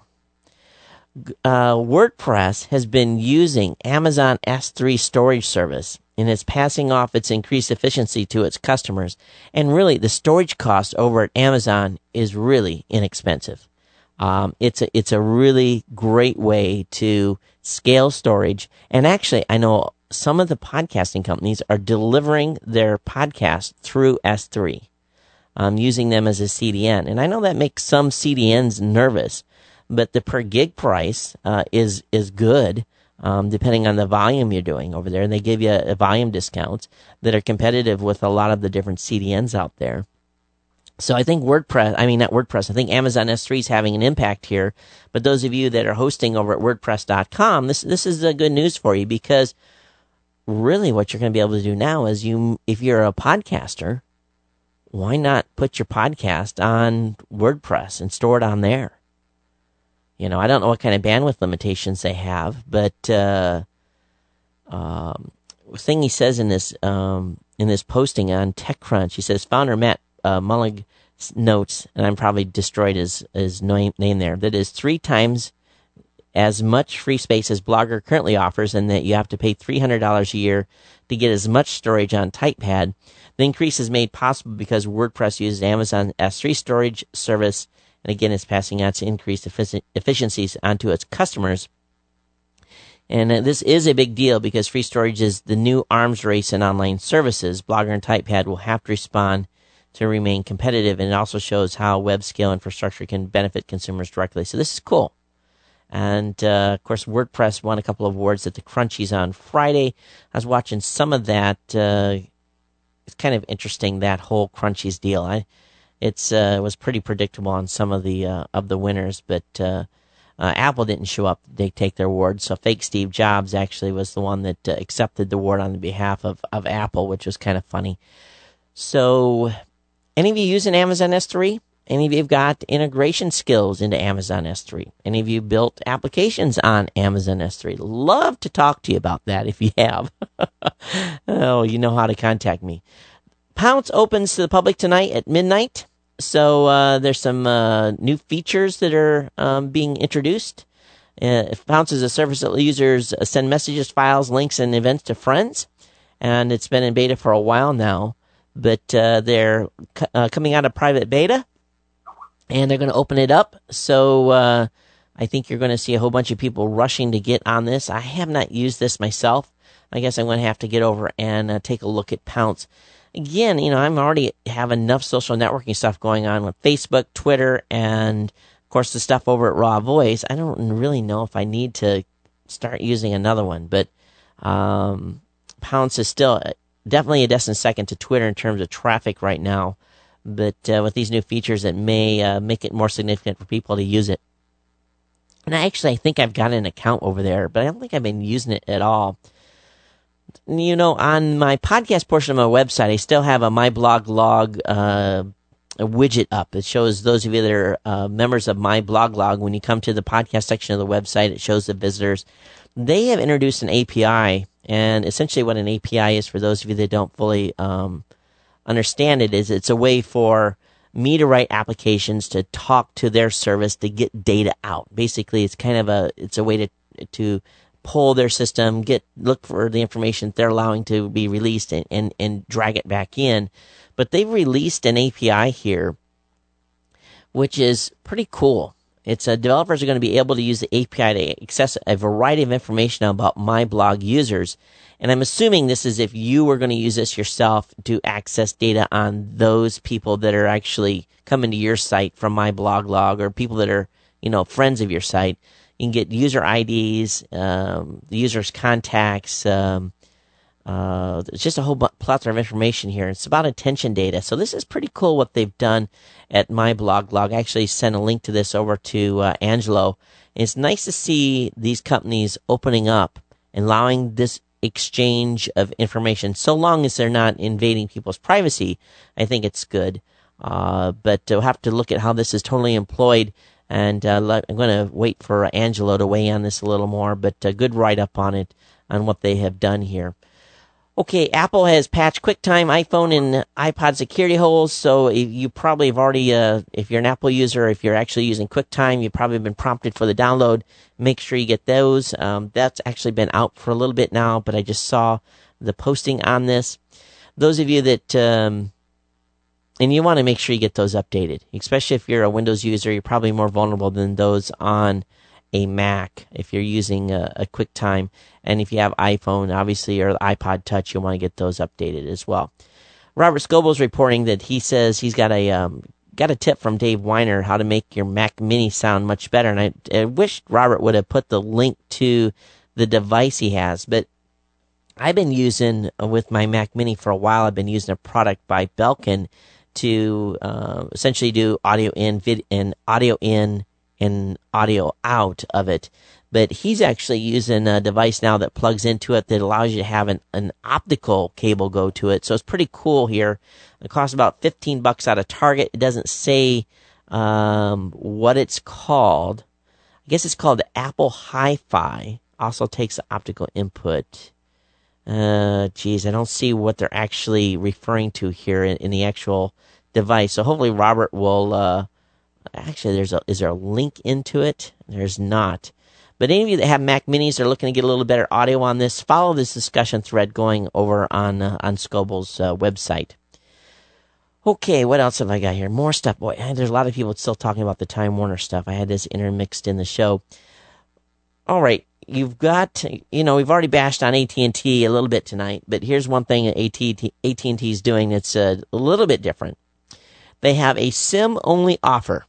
Uh, WordPress has been using Amazon S three storage service and is passing off its increased efficiency to its customers. And really, the storage cost over at Amazon is really inexpensive. Um, it's a, it's a really great way to scale storage. And actually, I know some of the podcasting companies are delivering their podcasts through S three, um, using them as a C D N. And I know that makes some C D Ns nervous, but the per gig price uh, is is good. Um, depending on the volume you're doing over there. And they give you a, a volume discounts that are competitive with a lot of the different C D Ns out there. So I think WordPress, I mean, not WordPress, I think Amazon S three is having an impact here. But those of you that are hosting over at wordpress dot com, this, this is a good news for you because really what you're going to be able to do now is you, if you're a podcaster, why not put your podcast on WordPress and store it on there? You know, I don't know what kind of bandwidth limitations they have, but uh, um, the thing he says in this um, in this posting on TechCrunch, he says founder Matt uh, Mullig notes, and I'm probably destroyed his his name, name there, that is three times as much free space as Blogger currently offers, and that you have to pay three hundred dollars a year to get as much storage on TypePad. The increase is made possible because WordPress uses Amazon S three storage service. And again, it's passing out to increased effic- efficiencies onto its customers. And uh, this is a big deal because free storage is the new arms race in online services. Blogger and TypePad will have to respond to remain competitive. And it also shows how web scale infrastructure can benefit consumers directly. So this is cool. And, uh, of course, WordPress won a couple of awards at the Crunchies on Friday. I was watching some of that. Uh, it's kind of interesting, that whole Crunchies deal. I It's uh, it was pretty predictable on some of the uh, of the winners, but uh, uh, Apple didn't show up. They take their award. So fake Steve Jobs actually was the one that uh, accepted the award on behalf of, of Apple, which was kind of funny. So, any of you using Amazon S three? Any of you have got integration skills into Amazon S three? Any of you built applications on Amazon S three? Love to talk to you about that if you have. Oh, you know how to contact me. Pounce opens to the public tonight at midnight. So uh, there's some uh, new features that are um, being introduced. Uh, Pounce is a service that users send messages, files, links, and events to friends. And it's been in beta for a while now. But uh, they're c- uh, coming out of private beta. And they're going to open it up. So uh, I think you're going to see a whole bunch of people rushing to get on this. I have not used this myself. I guess I'm going to have to get over and uh, take a look at Pounce. Again, you know, I'm already have enough social networking stuff going on with Facebook, Twitter, and, of course, the stuff over at Raw Voice. I don't really know if I need to start using another one. But um, Pounce is still definitely a distant second to Twitter in terms of traffic right now. But uh, with these new features, it may uh, make it more significant for people to use it. And I actually, I think I've got an account over there, but I don't think I've been using it at all. You know, on my podcast portion of my website, I still have a My Blog Log uh, a widget up. It shows those of you that are uh, members of My Blog Log, when you come to the podcast section of the website, it shows the visitors. They have introduced an A P I, and essentially what an A P I is, for those of you that don't fully um, understand it, is it's a way for me to write applications to talk to their service to get data out. Basically, it's kind of a it's a way to to pull their system, get look for the information that they're allowing to be released, and, and, and drag it back in. But they've released an A P I here, which is pretty cool. It's uh, developers are going to be able to use the A P I to access a variety of information about my blog users. And I'm assuming this is if you were going to use this yourself to access data on those people that are actually coming to your site from My Blog Log, or people that are, you know, friends of your site. You can get user I Ds, um, the user's contacts. Um, uh, there's just a whole plethora of information here. It's about attention data. So this is pretty cool what they've done at My Blog Log. I actually sent a link to this over to uh, Angelo. And it's nice to see these companies opening up and allowing this exchange of information. So long as they're not invading people's privacy, I think it's good. Uh, but we'll have to look at how this is totally employed. And uh, I'm going to wait for Angelo to weigh on this a little more, but a good write-up on it, on what they have done here. Okay, Apple has patched QuickTime iPhone and iPod security holes, so you probably have already, uh, if you're an Apple user, if you're actually using QuickTime, you've probably been prompted for the download. Make sure you get those. Um, that's actually been out for a little bit now, but I just saw the posting on this. Those of you that... Um, And you want to make sure you get those updated, especially if you're a Windows user. You're probably more vulnerable than those on a Mac if you're using a, a QuickTime. And if you have iPhone, obviously, or iPod Touch, you'll want to get those updated as well. Robert Scoble's reporting that he says he's got a um, got a tip from Dave Weiner how to make your Mac Mini sound much better. And I, I wish Robert would have put the link to the device he has, but I've been using, uh, with my Mac Mini for a while, I've been using a product by Belkin to uh, essentially do audio in, vid, and audio in and audio out of it. But he's actually using a device now that plugs into it that allows you to have an, an optical cable go to it. So it's pretty cool here. It costs about fifteen bucks out of Target. It doesn't say um, what it's called. I guess it's called Apple Hi-Fi. Also takes the optical input. Uh, geez, I don't see what they're actually referring to here in, in the actual device. So hopefully Robert will, uh, actually there's a, is there a link into it? There's not. But any of you that have Mac Minis are looking to get a little better audio on this, follow this discussion thread going over on, uh, on Scoble's, uh, website. Okay, what else have I got here? More stuff. Boy, there's a lot of people still talking about the Time Warner stuff. I had this intermixed in the show. All right. You've got, you know, we've already bashed on A T and T a little bit tonight, but here's one thing that A T and T is doing that's a little bit different. They have a SIM-only offer.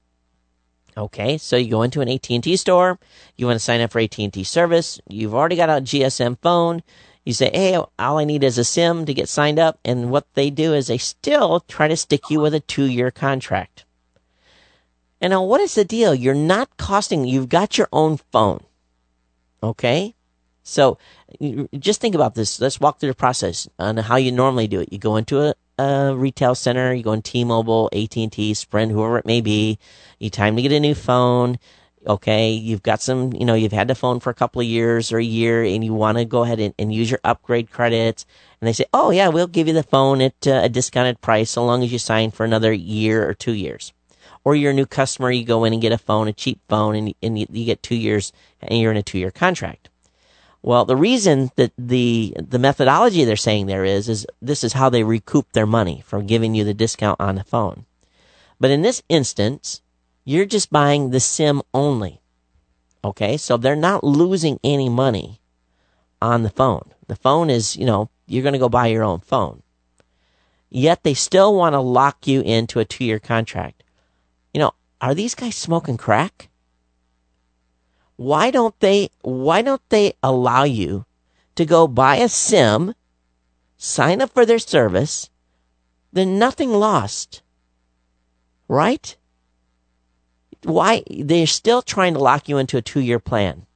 Okay, so you go into an A T and T store, you want to sign up for A T and T service, you've already got a G S M phone, you say, hey, all I need is a SIM to get signed up, and what they do is they still try to stick you with a two-year contract. And now, what is the deal? You're not costing, you've got your own phone. Okay, so just think about this. Let's walk through the process on how you normally do it. You go into a, a retail center, you go in T-Mobile, A T and T, Sprint, whoever it may be. You time to get a new phone. Okay, you've got some, you know, you've had the phone for a couple of years or a year, and you want to go ahead and, and use your upgrade credits. And they say, oh, yeah, we'll give you the phone at uh, a discounted price so long as you sign for another year or two years. Or you're a new customer, you go in and get a phone, a cheap phone, and, and you, you get two years, and you're in a two-year contract. Well, the reason that the the methodology they're saying there is, is this is how they recoup their money from giving you the discount on the phone. But in this instance, you're just buying the SIM only. Okay, so they're not losing any money on the phone. The phone is, you know, you're going to go buy your own phone. Yet they still want to lock you into a two-year contract. You know, are these guys smoking crack? Why don't they, why don't they allow you to go buy a SIM, sign up for their service, then nothing lost, right? Why? They're still trying to lock you into a two-year plan.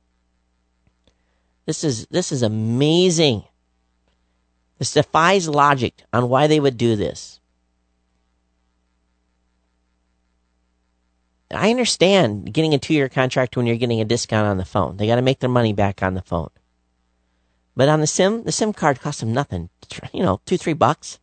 This is, this is amazing. This defies logic on why they would do this. I understand getting a two-year contract when you're getting a discount on the phone. They got to make their money back on the phone. But on the SIM, the SIM card costs them nothing. You know, two, three bucks.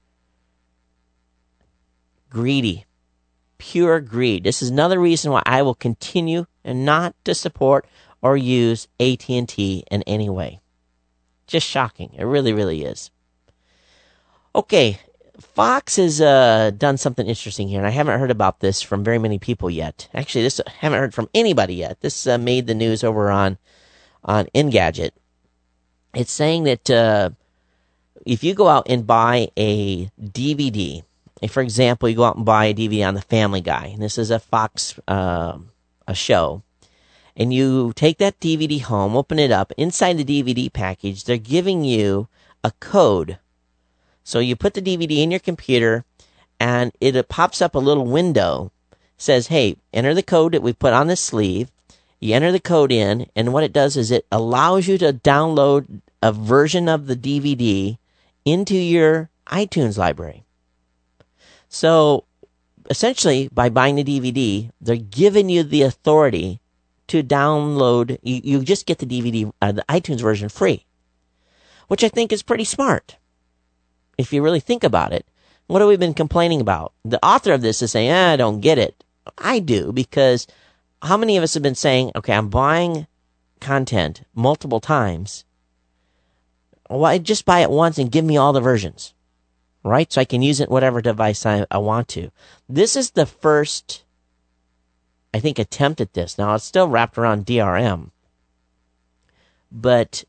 Greedy. Pure greed. This is another reason why I will continue and not to support or use A T and T in any way. Just shocking. It really, really is. Okay. Fox has uh, done something interesting here, and I haven't heard about this from very many people yet. Actually, this I haven't heard from anybody yet. This uh, made the news over on, on Engadget. It's saying that uh, if you go out and buy a D V D, like for example, you go out and buy a D V D on The Family Guy, and this is a Fox uh, a show, and you take that D V D home, open it up, inside the D V D package, they're giving you a code. So you put the D V D in your computer, and it, it pops up a little window, says, hey, enter the code that we put on the sleeve. You enter the code in, and what it does is it allows you to download a version of the D V D into your iTunes library. So essentially, by buying the D V D, they're giving you the authority to download. You, you just get the D V D, uh, the iTunes version free, which I think is pretty smart. If you really think about it, what have we been complaining about? The author of this is saying, eh, I don't get it. I do, because how many of us have been saying, okay, I'm buying content multiple times. Why just buy it once and give me all the versions, right? So I can use it whatever device I, I want to. This is the first, I think, attempt at this. Now, it's still wrapped around D R M. But,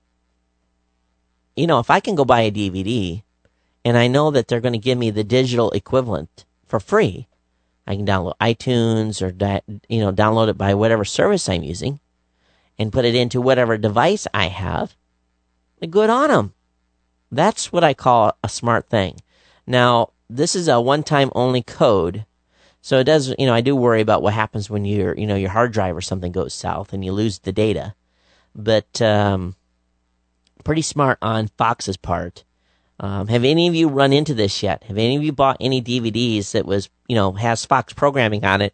you know, if I can go buy a D V D, and I know that they're going to give me the digital equivalent for free, I can download iTunes or, di- you know, download it by whatever service I'm using and put it into whatever device I have. Good on them. That's what I call a smart thing. Now, this is a one-time only code. So it does, you know, I do worry about what happens when your, you know, your hard drive or something goes south and you lose the data. But, um, pretty smart on Fox's part. Um, have any of you run into this yet? Have any of you bought any D V Ds that was, you know, has Fox programming on it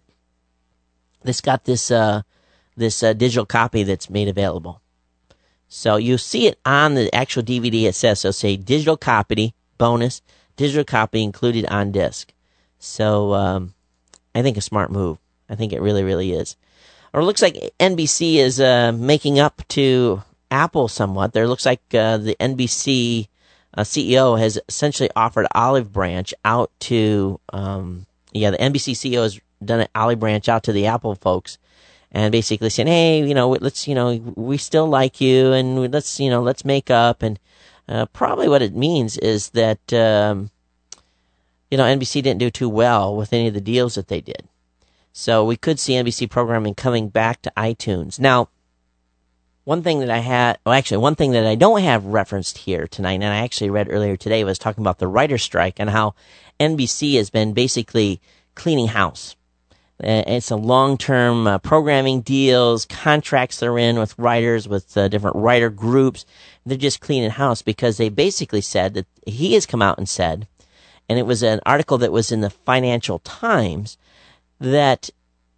that's got this, uh, this, uh, digital copy that's made available? So you see it on the actual D V D. It says, so say digital copy, bonus, digital copy included on disc. So, um, I think a smart move. I think it really, really is. Or it looks like N B C is, uh, making up to Apple somewhat. There looks like, uh, the N B C Uh, C E O has essentially offered Olive Branch out to, um, yeah, the N B C C E O has done an Olive Branch out to the Apple folks and basically saying, hey, you know, let's, you know, we still like you and let's, you know, let's make up. And uh, probably what it means is that, um, you know, N B C didn't do too well with any of the deals that they did. So we could see N B C programming coming back to iTunes. Now, one thing that I had, well, actually, one thing that I don't have referenced here tonight, and I actually read earlier today, was talking about the writer's strike and how N B C has been basically cleaning house. It's a long-term uh, programming deals, contracts they're in with writers, with uh, different writer groups. They're just cleaning house because they basically said that he has come out and said, and it was an article that was in the Financial Times, that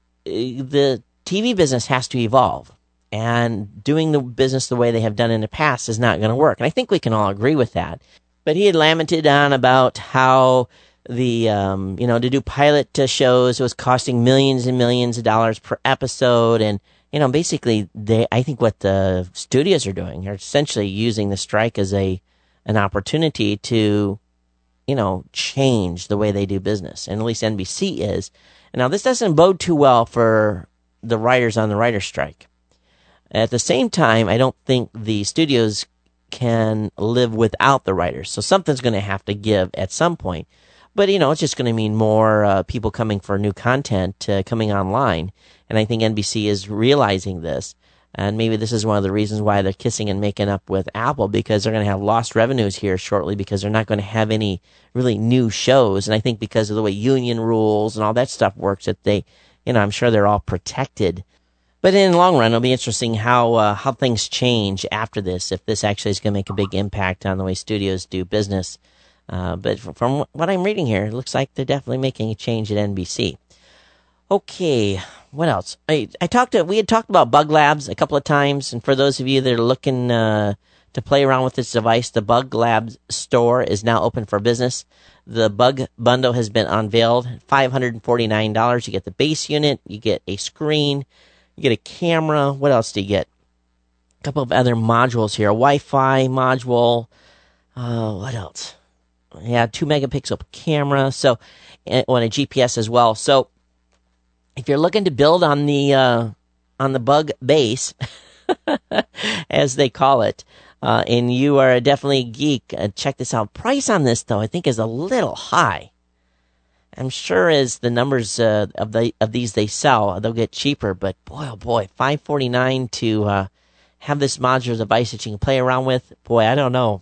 the T V business has to evolve. And doing the business the way they have done in the past is not going to work. And I think we can all agree with that. But he had lamented on about how the, um, you know, to do pilot uh, shows was costing millions and millions of dollars per episode. And, you know, basically, they, I think what the studios are doing are essentially using the strike as a, an opportunity to, you know, change the way they do business. And at least N B C is. And now, this doesn't bode too well for the writers on the writer's strike. At the same time, I don't think the studios can live without the writers. So something's going to have to give at some point. But, you know, it's just going to mean more uh, people coming for new content, uh, coming online. And I think N B C is realizing this. And maybe this is one of the reasons why they're kissing and making up with Apple, because they're going to have lost revenues here shortly because they're not going to have any really new shows. And I think because of the way union rules and all that stuff works, that they, you know, I'm sure they're all protected. But in the long run, it'll be interesting how uh, how things change after this, if this actually is going to make a big impact on the way studios do business. Uh, but from what I'm reading here, it looks like they're definitely making a change at N B C. Okay, what else? I, I talked to, we had talked about Bug Labs a couple of times, and for those of you that are looking uh, to play around with this device, the Bug Labs store is now open for business. The Bug Bundle has been unveiled, five hundred forty-nine dollars. You get the base unit, you get a screen, you get a camera. What else do you get? A couple of other modules here, a Wi-Fi module. Uh, what else? Yeah, two megapixel camera. So, and a G P S as well. So, if you're looking to build on the uh, on the Bug base, as they call it, uh, and you are definitely a geek, uh, check this out. Price on this, though, I think is a little high. I'm sure as the numbers uh, of the of these they sell, they'll get cheaper. But boy, oh boy, five forty-nine to uh, have this modular device that you can play around with. Boy, I don't know.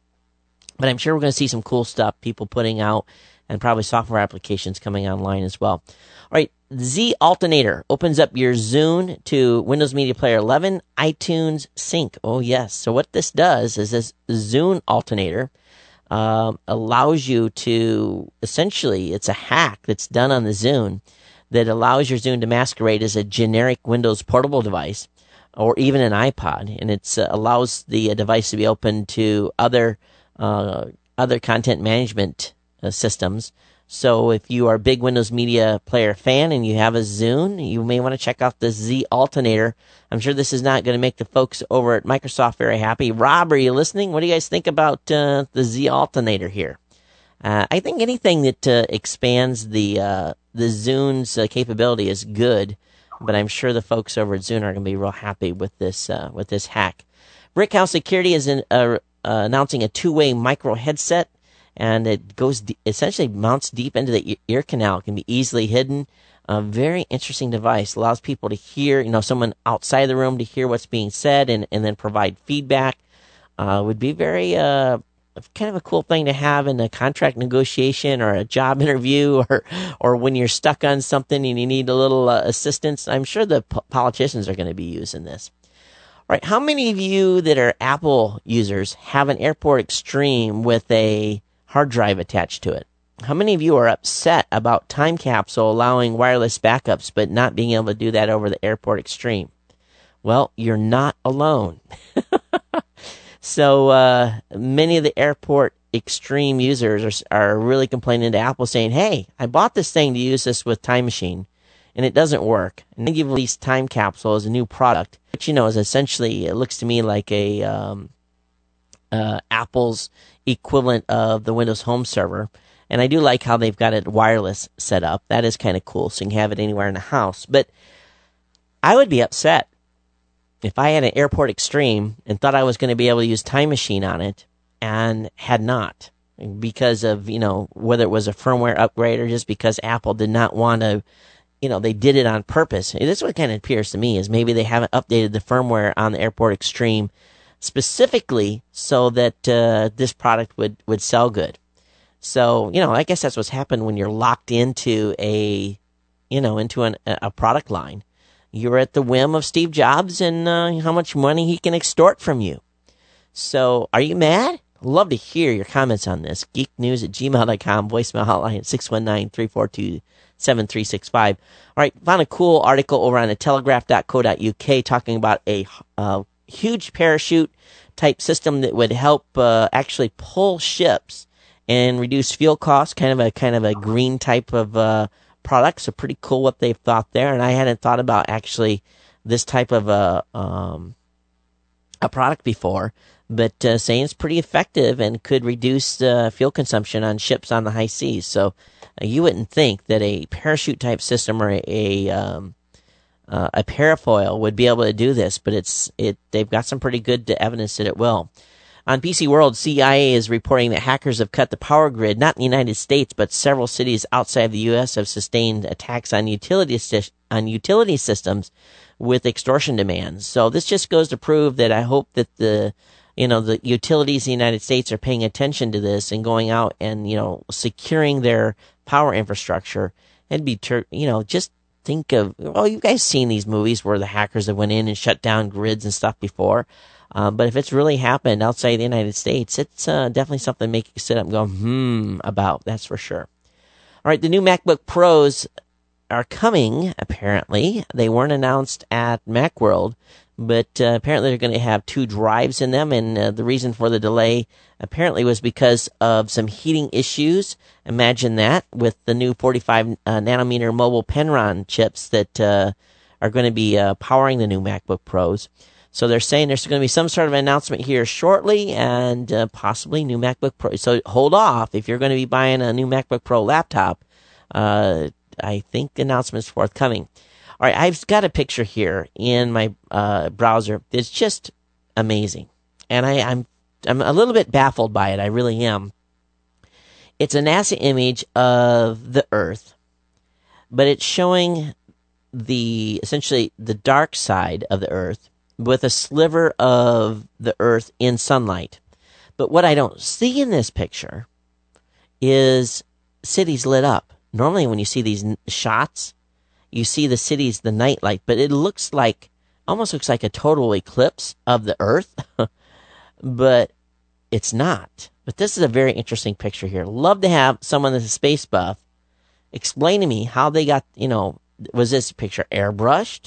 But I'm sure we're going to see some cool stuff, people putting out, and probably software applications coming online as well. All right, Z Alternator opens up your Zune to Windows Media Player eleven, iTunes Sync. Oh, yes. So what this does is this Zune Alternator uh, allows you to, essentially, it's a hack that's done on the Zune that allows your Zune to masquerade as a generic Windows portable device or even an iPod. And it uh, allows the uh, device to be open to other uh, other content management uh, systems. So if you are a big Windows Media Player fan and you have a Zune, you may want to check out the Z Alternator. I'm sure this is not going to make the folks over at Microsoft very happy. Rob, are you listening? What do you guys think about uh, the Z Alternator here? Uh, I think anything that uh, expands the uh, the Zune's uh, capability is good, but I'm sure the folks over at Zune are going to be real happy with this uh, with this hack. Brickhouse Security is in, uh, uh, announcing a two-way micro headset. And it goes de- essentially mounts deep into the ear canal. It can be easily hidden. A very interesting device. Allows people to hear, you know, someone outside the room to hear what's being said and, and then provide feedback. Uh, would be very uh, kind of a cool thing to have in a contract negotiation or a job interview, or or when you're stuck on something and you need a little uh, assistance. I'm sure the po- politicians are going to be using this. All right, how many of you that are Apple users have an Airport Extreme with a hard drive attached to it? How many of you are upset about Time Capsule allowing wireless backups but not being able to do that over the Airport Extreme? Well, you're not alone. So uh, many of the Airport Extreme users are, are really complaining to Apple, saying, hey, I bought this thing to use this with Time Machine, and it doesn't work. And they give released Time Capsule as a new product, which, you know, is essentially, it looks to me like a um, uh, Apple's equivalent of the Windows Home Server. And I do like how they've got it wireless set up. That is kind of cool, so you can have it anywhere in the house. But I would be upset if I had an Airport Extreme and thought I was going to be able to use Time Machine on it and had not, because of, you know, whether it was a firmware upgrade or just because Apple did not want to, you know, they did it on purpose. This is what kind of appears to me, is maybe they haven't updated the firmware on the Airport Extreme specifically so that uh, this product would, would sell good. So, you know, I guess that's what's happened when you're locked into a, you know, into an, a product line. You're at the whim of Steve Jobs and uh, how much money he can extort from you. So, are you mad? Love to hear your comments on this. geeknews at gmail dot com, voicemail hotline at six one nine, three four two, seven three six five. All right, found a cool article over on the telegraph dot co dot U K talking about a uh, huge parachute type system that would help uh, actually pull ships and reduce fuel costs. Kind of a kind of a green type of uh, product. So pretty cool what they've thought there. And I hadn't thought about actually this type of a um, a product before, but uh, saying it's pretty effective and could reduce uh, fuel consumption on ships on the high seas. So uh, you wouldn't think that a parachute type system or a, a um, Uh, a parafoil would be able to do this, but it's it. They've got some pretty good evidence that it will. On P C World, C I A is reporting that hackers have cut the power grid, not in the United States, but several cities outside the U S have sustained attacks on utility, on utility systems with extortion demands. So this just goes to prove that I hope that the, you know, the utilities in the United States are paying attention to this and going out and, you know, securing their power infrastructure. It'd be, ter- you know, just think of, well, you guys seen these movies where the hackers have went in and shut down grids and stuff before. Uh, but if it's really happened outside the United States, it's uh, definitely something to make you sit up and go, hmm, about. That's for sure. All right, the new MacBook Pros are coming, apparently. They weren't announced at Macworld, but uh, apparently they're going to have two drives in them, and uh, the reason for the delay apparently was because of some heating issues. Imagine that, with the new forty-five uh, nanometer mobile Penron chips that uh, are going to be uh, powering the new MacBook Pros. So they're saying there's going to be some sort of announcement here shortly, and uh, possibly new MacBook Pro. So hold off if you're going to be buying a new MacBook Pro laptop. Uh, I think the announcement's forthcoming. All right, I've got a picture here in my uh, browser. It's just amazing, and I, I'm I'm a little bit baffled by it. I really am. It's a NASA image of the Earth, but it's showing the essentially the dark side of the Earth with a sliver of the Earth in sunlight. But what I don't see in this picture is cities lit up. Normally when you see these shots, you see the cities, the nightlight, but it looks like, almost looks like a total eclipse of the Earth, but it's not. But this is a very interesting picture here. Love to have someone that's a space buff explain to me how they got, you know, was this picture airbrushed?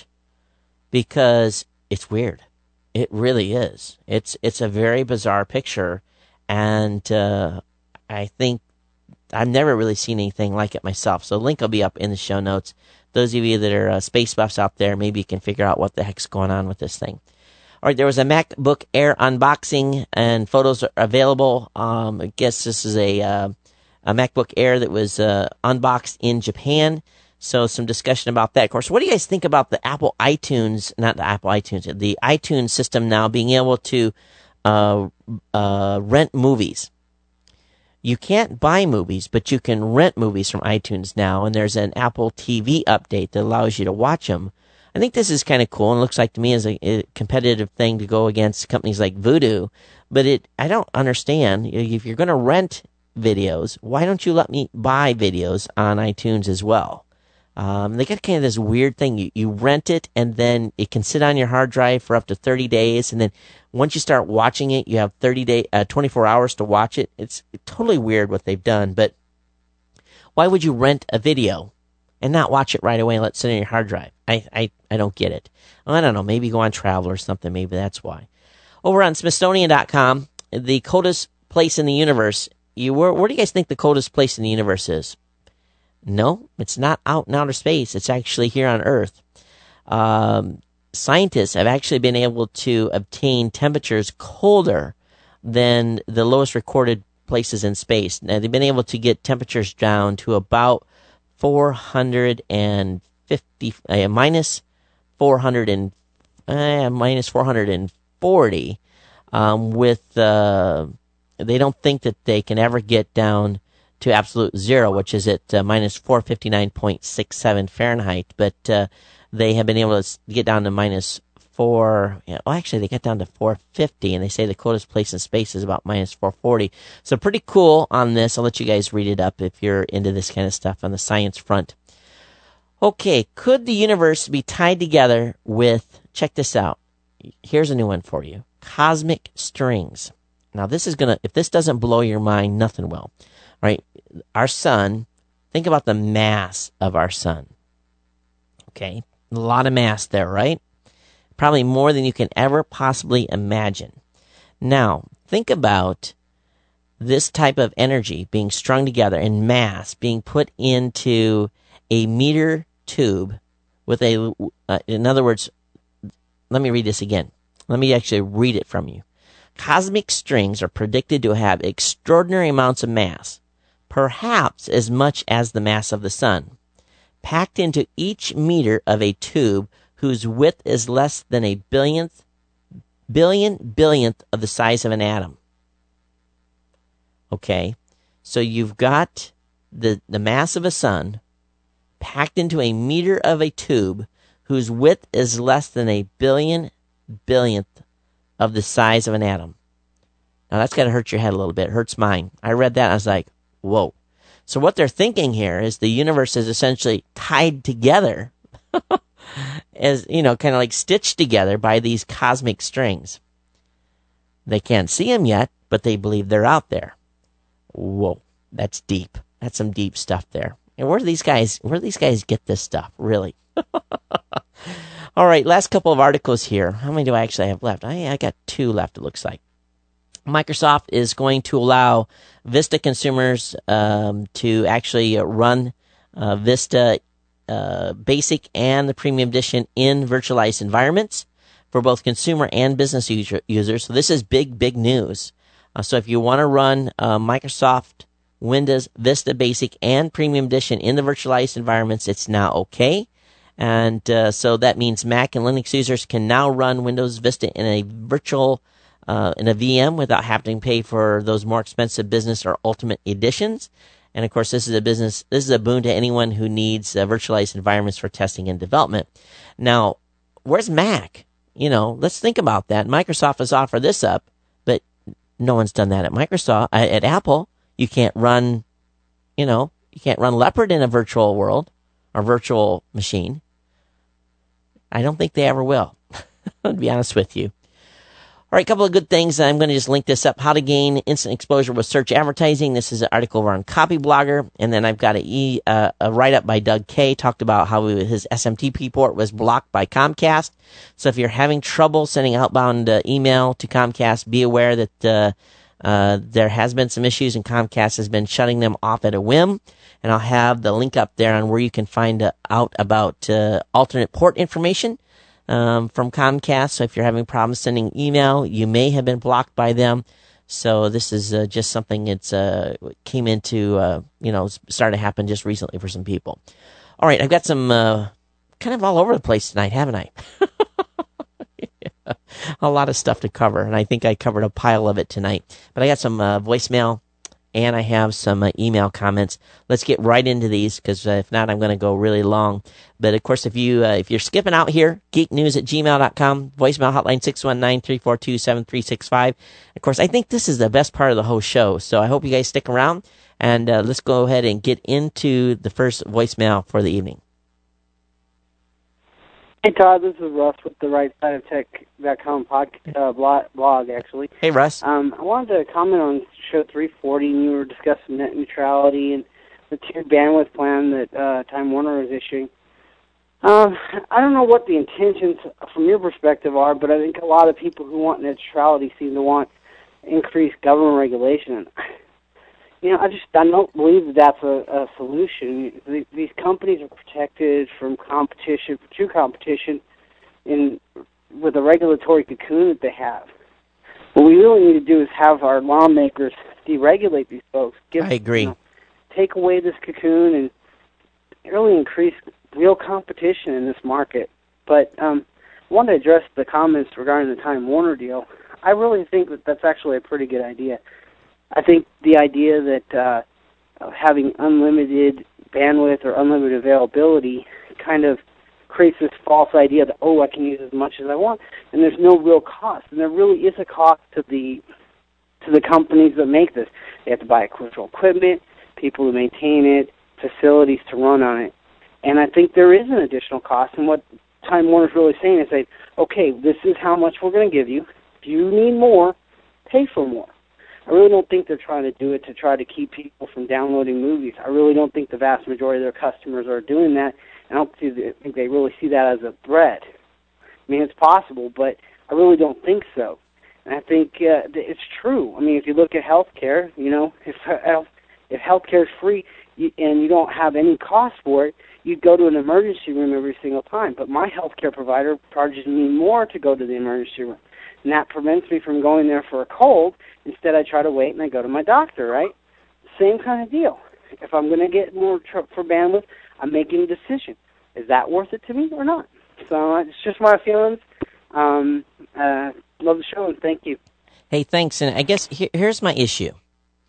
Because it's weird. It really is. It's it's a very bizarre picture, and uh, I think I've never really seen anything like it myself. So the link will be up in the show notes. Those of you that are uh, space buffs out there, maybe you can figure out what the heck's going on with this thing. All right, there was a MacBook Air unboxing, and photos are available. Um, I guess this is a uh, a MacBook Air that was uh, unboxed in Japan. So some discussion about that. Of course, what do you guys think about the Apple iTunes, not the Apple iTunes, the iTunes system now being able to uh, uh, rent movies? You can't buy movies, but you can rent movies from iTunes now, and there's an Apple T V update that allows you to watch them. I think this is kind of cool, and it looks like to me as a, a competitive thing to go against companies like Vudu, but it I don't understand. If you're going to rent videos, why don't you let me buy videos on iTunes as well? Um, they got kind of this weird thing. You, you rent it, and then it can sit on your hard drive for up to thirty days. And then once you start watching it, you have thirty day, uh, twenty-four hours to watch it. It's totally weird what they've done. But why would you rent a video and not watch it right away and let it sit on your hard drive? I, I, I don't get it. I don't know. Maybe go on travel or something. Maybe that's why. Over on Smithsonian dot com, the coldest place in the universe. You where, where do you guys think the coldest place in the universe is? No, it's not out in outer space. It's actually here on Earth. Um, scientists have actually been able to obtain temperatures colder than the lowest recorded places in space. Now, they've been able to get temperatures down to about four hundred fifty, uh, minus four hundred and uh, minus four hundred forty. Um, with uh, they don't think that they can ever get down to absolute zero, which is at uh, minus four fifty-nine point six seven Fahrenheit, but uh, they have been able to get down to minus four. Yeah, well, actually, they got down to four fifty, and they say the coldest place in space is about minus four forty. So pretty cool on this. I'll let you guys read it up if you're into this kind of stuff on the science front. Okay, could the universe be tied together with, check this out. Here's a new one for you. Cosmic strings. Now, this is going to, if this doesn't blow your mind, nothing will. Right? Our sun, think about the mass of our sun. Okay? A lot of mass there, right? Probably more than you can ever possibly imagine. Now, think about this type of energy being strung together in mass, being put into a meter tube with a, uh, in other words, let me read this again. Let me actually read it from you. Cosmic strings are predicted to have extraordinary amounts of mass, perhaps as much as the mass of the sun, packed into each meter of a tube whose width is less than a billionth, billion billionth of the size of an atom. Okay, so you've got the, the mass of a sun packed into a meter of a tube whose width is less than a billion billionth of the size of an atom. Now that's got to hurt your head a little bit. It hurts mine. I read that and I was like, whoa. So what they're thinking here is the universe is essentially tied together as, you know, kind of like stitched together by these cosmic strings. They can't see them yet, but they believe they're out there. Whoa, that's deep. That's some deep stuff there. And where do these guys, where do these guys get this stuff, really? All right, last couple of articles here. How many do I actually have left? I, I got two left, it looks like. Microsoft is going to allow Vista consumers um, to actually run uh, Vista uh, Basic and the Premium Edition in virtualized environments for both consumer and business user, users. So this is big, big news. Uh, so if you want to run uh, Microsoft Windows Vista Basic and Premium Edition in the virtualized environments, it's now okay. And uh, so that means Mac and Linux users can now run Windows Vista in a virtual Uh, in a V M without having to pay for those more expensive business or ultimate editions. And of course, this is a business, this is a boon to anyone who needs uh, virtualized environments for testing and development. Now, where's Mac? You know, let's think about that. Microsoft has offered this up, but no one's done that at Microsoft, uh, at Apple. You can't run, you know, you can't run Leopard in a virtual world or virtual machine. I don't think they ever will, to be honest with you. All right, a couple of good things. I'm going to just link this up. How to gain instant exposure with search advertising. This is an article over on Copyblogger. And then I've got a, e, uh, a write-up by Doug Kay. Talked about how his S M T P port was blocked by Comcast. So if you're having trouble sending outbound uh, email to Comcast, be aware that uh, uh, there has been some issues and Comcast has been shutting them off at a whim. And I'll have the link up there on where you can find uh, out about uh, alternate port information. Um, from Comcast. So if you're having problems sending email, you may have been blocked by them. So this is uh, just something that's uh, came into, uh, you know, started to happen just recently for some people. All right, I've got some uh, kind of all over the place tonight, haven't I? Yeah, a lot of stuff to cover, and I think I covered a pile of it tonight. But I got some uh, voicemail, and I have some uh, email comments. Let's get right into these, because uh, if not, I'm going to go really long. But of course, if you uh, if you're skipping out here, geek news at gmail dot com, voicemail hotline six one nine, three four two, seven three six five. Of course, I think this is the best part of the whole show, so I hope you guys stick around. And uh, let's go ahead and get into the first voicemail for the evening. Hey, Todd, this is Russ with the right side of tech dot com pod, uh, blog, blog, actually. Hey, Russ. Um, I wanted to comment on show three forty, and you were discussing net neutrality and the tiered bandwidth plan that uh, Time Warner is issuing. Um, I don't know what the intentions from your perspective are, but I think a lot of people who want net neutrality seem to want increased government regulation. You know, I just I don't believe that that's a, a solution. These companies are protected from competition, true competition, in with the regulatory cocoon that they have. What we really need to do is have our lawmakers deregulate these folks. Give, I agree. You know, take away this cocoon and really increase real competition in this market. But um, I want to address the comments regarding the Time Warner deal. I really think that that's actually a pretty good idea. I think the idea that uh, having unlimited bandwidth or unlimited availability kind of creates this false idea that, oh, I can use as much as I want, and there's no real cost. And there really is a cost to the to the companies that make this. They have to buy crucial equipment, people to maintain it, facilities to run on it. And I think there is an additional cost. And what Time Warner is really saying is that, okay, this is how much we're going to give you. If you need more, pay for more. I really don't think they're trying to do it to try to keep people from downloading movies. I really don't think the vast majority of their customers are doing that. I don't think they really see that as a threat. I mean, it's possible, but I really don't think so. And I think uh, it's true. I mean, if you look at healthcare, you know, if if healthcare is free and you don't have any cost for it, you'd go to an emergency room every single time. But my healthcare provider charges me more to go to the emergency room. And that prevents me from going there for a cold. Instead, I try to wait and I go to my doctor, right? Same kind of deal. If I'm going to get more tr- for bandwidth, I'm making a decision. Is that worth it to me or not? So it's just my feelings. Um, uh, love the show, and thank you. Hey, thanks. And I guess here, here's my issue.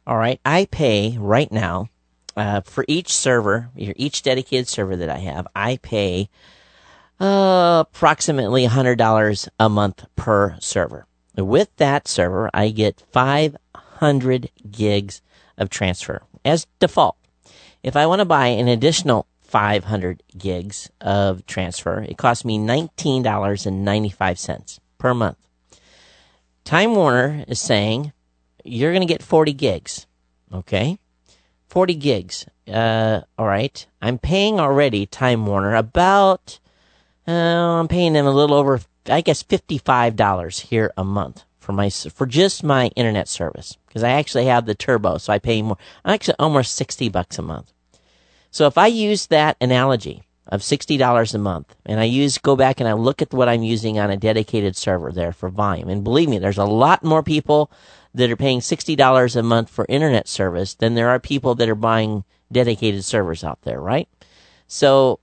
All right, I pay right now uh, for each server, each dedicated server that I have, I pay uh, approximately one hundred dollars a month per server. With that server, I get five hundred gigs of transfer as default. If I want to buy an additional five hundred gigs of transfer, it costs me nineteen dollars and ninety-five cents per month. Time Warner is saying you're going to get forty gigs, okay? forty gigs. Uh, all right. I'm paying already Time Warner about, uh, I'm paying them a little over, I guess, fifty-five dollars here a month for my for just my internet service, because I actually have the turbo, so I pay more. Actually, almost sixty bucks a month. So if I use that analogy of sixty dollars a month, and I use go back and I look at what I'm using on a dedicated server there for volume, and believe me, there's a lot more people that are paying sixty dollars a month for internet service than there are people that are buying dedicated servers out there, right? So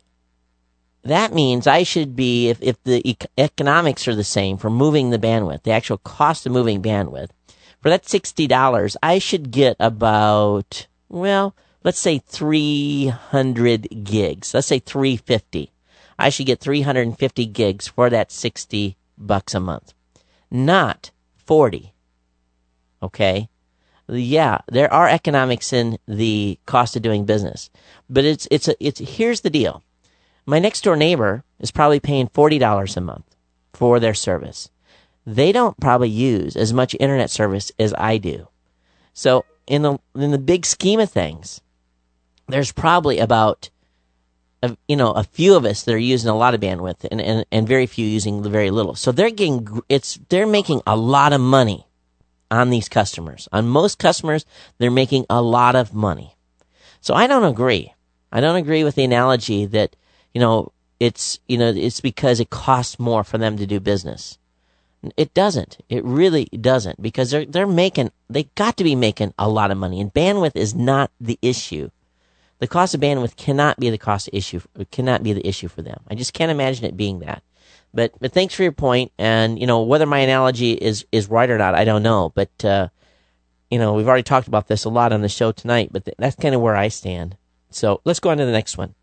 that means I should be, if, if the e- economics are the same for moving the bandwidth, the actual cost of moving bandwidth, for that sixty dollars, I should get about, well, let's say three hundred gigs. Let's say three hundred fifty. I should get three hundred fifty gigs for that sixty bucks a month, not forty. Okay? Yeah, there are economics in the cost of doing business, but it's it's a, it's here's the deal. My next door neighbor is probably paying forty dollars a month for their service. They don't probably use as much internet service as I do. So in the in the big scheme of things, there's probably about, a, you know, a few of us that are using a lot of bandwidth, and, and, and very few using very little. So they're getting it's they're making a lot of money on these customers. On most customers, they're making a lot of money. So I don't agree. I don't agree with the analogy that, you know, it's you know it's because it costs more for them to do business. It doesn't. It really doesn't, because they're they're making they got to be making a lot of money, and bandwidth is not the issue. The cost of bandwidth cannot be the cost of issue. Cannot be the issue for them. I just can't imagine it being that. But but thanks for your point, and you know whether my analogy is, is right or not, I don't know. But uh, you know we've already talked about this a lot on the show tonight. But th- that's kind of where I stand. So let's go on to the next one.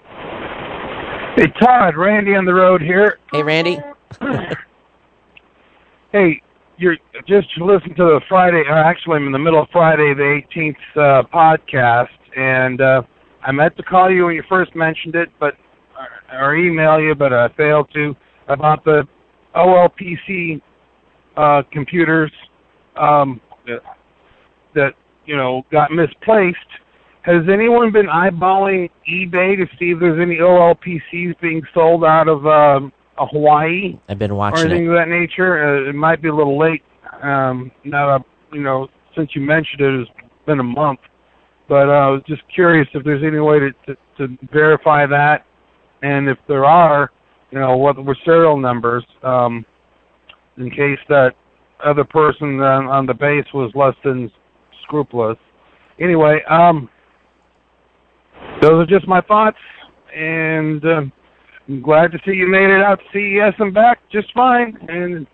Hey Todd, Randy on the road here. Hey Randy. Hey, you're just listening to the Friday. Or actually, I'm in the middle of Friday the eighteenth uh, podcast. And uh, I meant to call you when you first mentioned it, but or email you, but I failed to, about the O L P C uh, computers um, that, that, you know, got misplaced. Has anyone been eyeballing eBay to see if there's any O L P Cs being sold out of um, uh, Hawaii? I've been watching or anything it. of that nature? Uh, it might be a little late. Um, now, you know, since you mentioned it, it's been a month. But uh, I was just curious if there's any way to, to, to verify that, and if there are, you know, what were serial numbers, um, in case that other person on, on the base was less than scrupulous. Anyway, um, those are just my thoughts, and uh, I'm glad to see you made it out to C E S and back just fine. And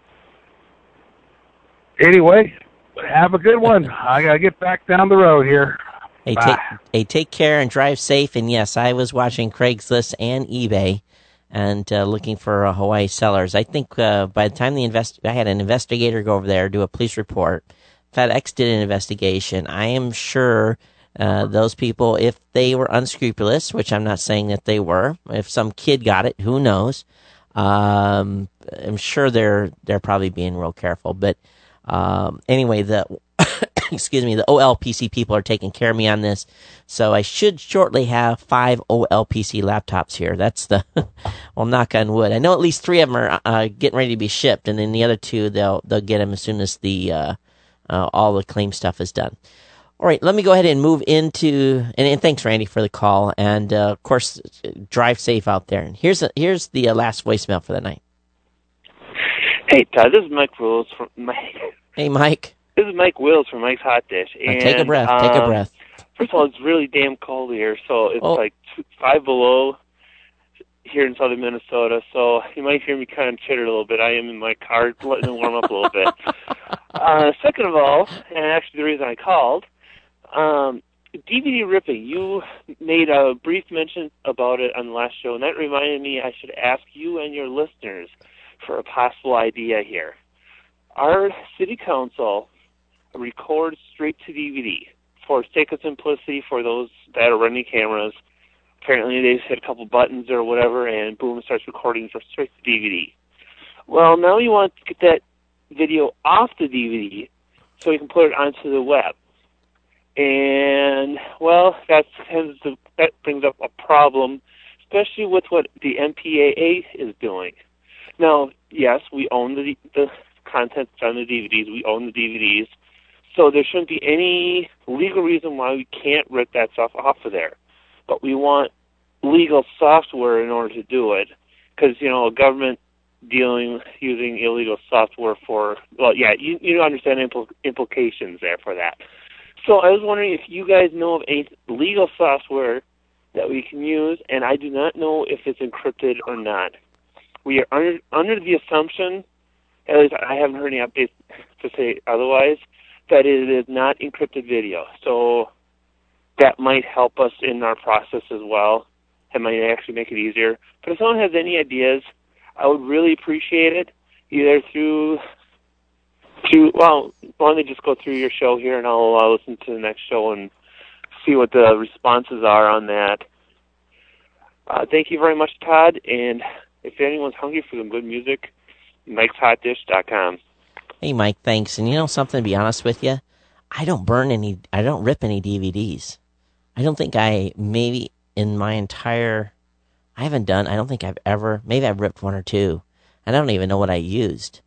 anyway, have a good one. I gotta get back down the road here. Hey, take, hey, take care and drive safe. And yes, I was watching Craigslist and eBay and uh, looking for uh, Hawaii sellers. I think uh, by the time the invest, I had an investigator go over there, do a police report. FedEx did an investigation. I am sure uh, those people, if they were unscrupulous, which I'm not saying that they were, if some kid got it, who knows? Um, I'm sure they're they're probably being real careful. But um, anyway, the excuse me, the O L P C people are taking care of me on this, so I should shortly have five O L P C laptops here. That's the, well, knock on wood. I know at least three of them are uh, getting ready to be shipped, and then the other two, they'll they'll get them as soon as the uh, uh, all the claim stuff is done. All right, let me go ahead and move into, and, and thanks, Randy, for the call, and uh, of course, drive safe out there. And here's a, here's the uh, last voicemail for the night. Hey, Todd, this is Mike Wills from Mike. Hey, Mike. This is Mike Wills from Mike's Hot Dish. And, uh, take a breath. Um, take a breath. First of all, it's really damn cold here, so it's oh. like two, five below here in southern Minnesota, so you might hear me kind of chitter a little bit. I am in my car letting it warm up a little bit. Uh, second of all, and actually the reason I called, um, D V D ripping. You made a brief mention about it on the last show, and that reminded me I should ask you and your listeners for a possible idea here. Our city council records straight to D V D. For sake of simplicity, for those that are running cameras, apparently they just hit a couple buttons or whatever, and boom, it starts recording for straight to D V D. Well, now you want to get that video off the D V D so you can put it onto the web. And, well, that, tends to, that brings up a problem, especially with what the M P A A is doing. Now, yes, we own the, the content on the D V Ds. We own the D V Ds. So there shouldn't be any legal reason why we can't rip that stuff off of there. But we want legal software in order to do it, because, you know, a government dealing, using illegal software for, well, yeah, you, you understand impl- implications there for that. So I was wondering if you guys know of any legal software that we can use, and I do not know if it's encrypted or not. We are under, under the assumption, at least I haven't heard any updates to say otherwise, that it is not encrypted video. So that might help us in our process as well. It might actually make it easier. But if someone has any ideas, I would really appreciate it, either through, through well, why don't they just go through your show here, and I'll uh, listen to the next show and see what the responses are on that. Uh, thank you very much, Todd, and if anyone's hungry for some good music, Mike's Hot Dish dot com. Hey, Mike, thanks. And you know something, to be honest with you, I don't burn any, I don't rip any D V Ds. I don't think I, maybe in my entire, I haven't done, I don't think I've ever, maybe I've ripped one or two, and I don't even know what I used.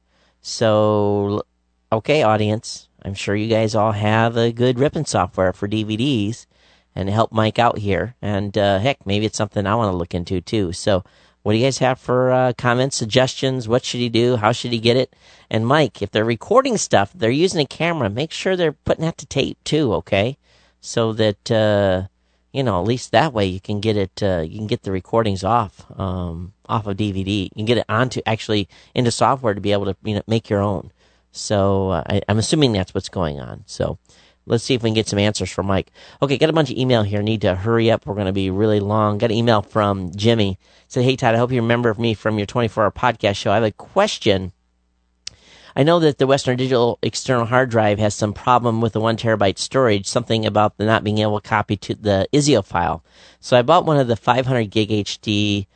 So, okay, audience, I'm sure you guys all have a good ripping software for D V Ds and help Mike out here. And uh, heck, maybe it's something I want to look into too. So, what do you guys have for uh, comments, suggestions? What should he do? How should he get it? And Mike, if they're recording stuff, they're using a camera, make sure they're putting that to tape too, okay? So that, uh, you know, at least that way you can get it, uh, you can get the recordings off, um, off of D V D. You can get it onto, actually, into software to be able to, you know, make your own. So uh, I, I'm assuming that's what's going on. So let's see if we can get some answers from Mike. Okay, got a bunch of email here. Need to hurry up. We're going to be really long. Got an email from Jimmy. Said, hey, Todd, I hope you remember me from your twenty-four hour podcast show. I have a question. I know that the Western Digital external hard drive has some problem with the one terabyte storage, something about the not being able to copy to the I S I O file. So I bought one of the five hundred gig H D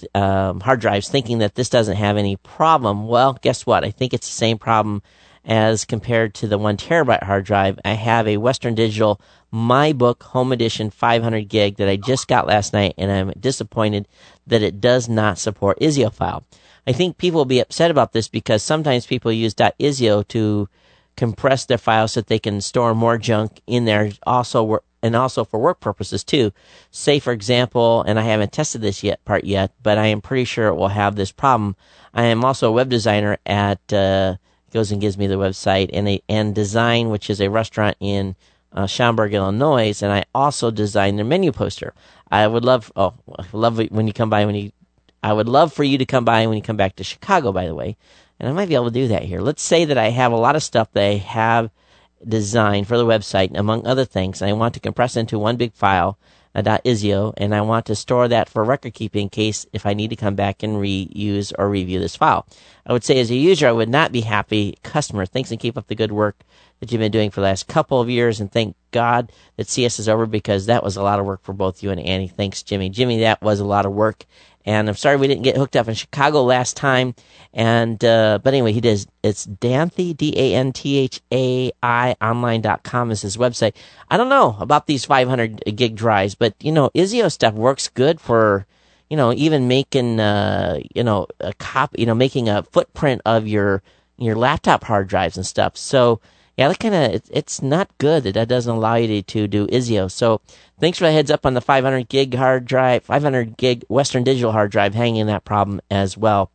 um, hard drives thinking that this doesn't have any problem. Well, guess what? I think it's the same problem as compared to the one terabyte hard drive. I have a Western Digital MyBook Home Edition five hundred gig that I just got last night, and I'm disappointed that it does not support I S I O file. I think people will be upset about this because sometimes people use .isio to compress their files so that they can store more junk in there, also work, and also for work purposes too. Say, for example, and I haven't tested this yet part yet, but I am pretty sure it will have this problem. I am also a web designer at uh, goes and gives me the website and a and Design, which is a restaurant in uh, Schaumburg, Illinois, and I also design their menu poster. I would love oh I love it when you come by when you. I would love for you to come by when you come back to Chicago, by the way, and I might be able to do that here. Let's say that I have a lot of stuff that I have designed for the website, among other things, and I want to compress into one big file, a .isio, and I want to store that for record keeping in case if I need to come back and reuse or review this file. I would say as a user, I would not be happy. Customer, thanks and keep up the good work that you've been doing for the last couple of years, and thank God that C S is over because that was a lot of work for both you and Annie. Thanks, Jimmy. Jimmy, that was a lot of work. And I'm sorry we didn't get hooked up in Chicago last time. And uh, but anyway, he does. It's Danthy, D A N T H A I online dot com is his website. I don't know about these five hundred gig drives, but you know, I S I O stuff works good for, you know, even making uh, you know, a copy, you know, making a footprint of your your laptop hard drives and stuff. So yeah, that kind of, it, it's not good that that doesn't allow you to, to do I S I O. So thanks for the heads up on the five hundred gig hard drive, five hundred gig Western Digital hard drive hanging that problem as well.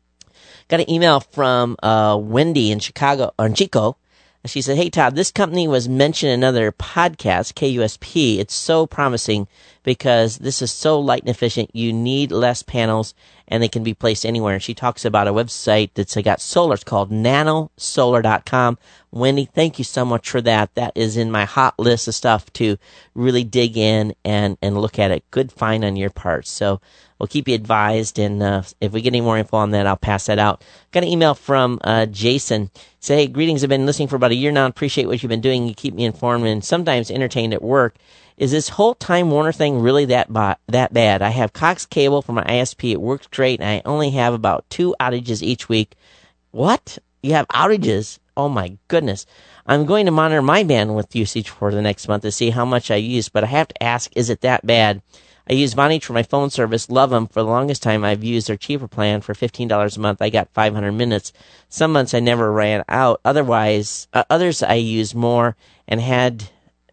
Got an email from uh, Wendy in Chicago, or in Chico. She said, hey, Todd, this company was mentioned in another podcast, K U S P. It's so promising. because this is so light and efficient. You need less panels, and they can be placed anywhere. And she talks about a website that's got solar. It's called nano solar dot com. Wendy, thank you so much for that. That is in my hot list of stuff to really dig in and, and look at it. Good find on your part. So we'll keep you advised, and uh, if we get any more info on that, I'll pass that out. Got an email from uh, Jason. Say, hey, greetings. I've been listening for about a year now. Appreciate what you've been doing. You keep me informed and sometimes entertained at work. Is this whole Time Warner thing really that ba- that bad? I have Cox Cable for my I S P. It works great, and I only have about two outages each week. What? You have outages? Oh, my goodness. I'm going to monitor my bandwidth usage for the next month to see how much I use, but I have to ask, is it that bad? I use Vonage for my phone service. Love them. For the longest time, I've used their cheaper plan for fifteen dollars a month. I got five hundred minutes. Some months I never ran out. Otherwise, uh, others I used more and had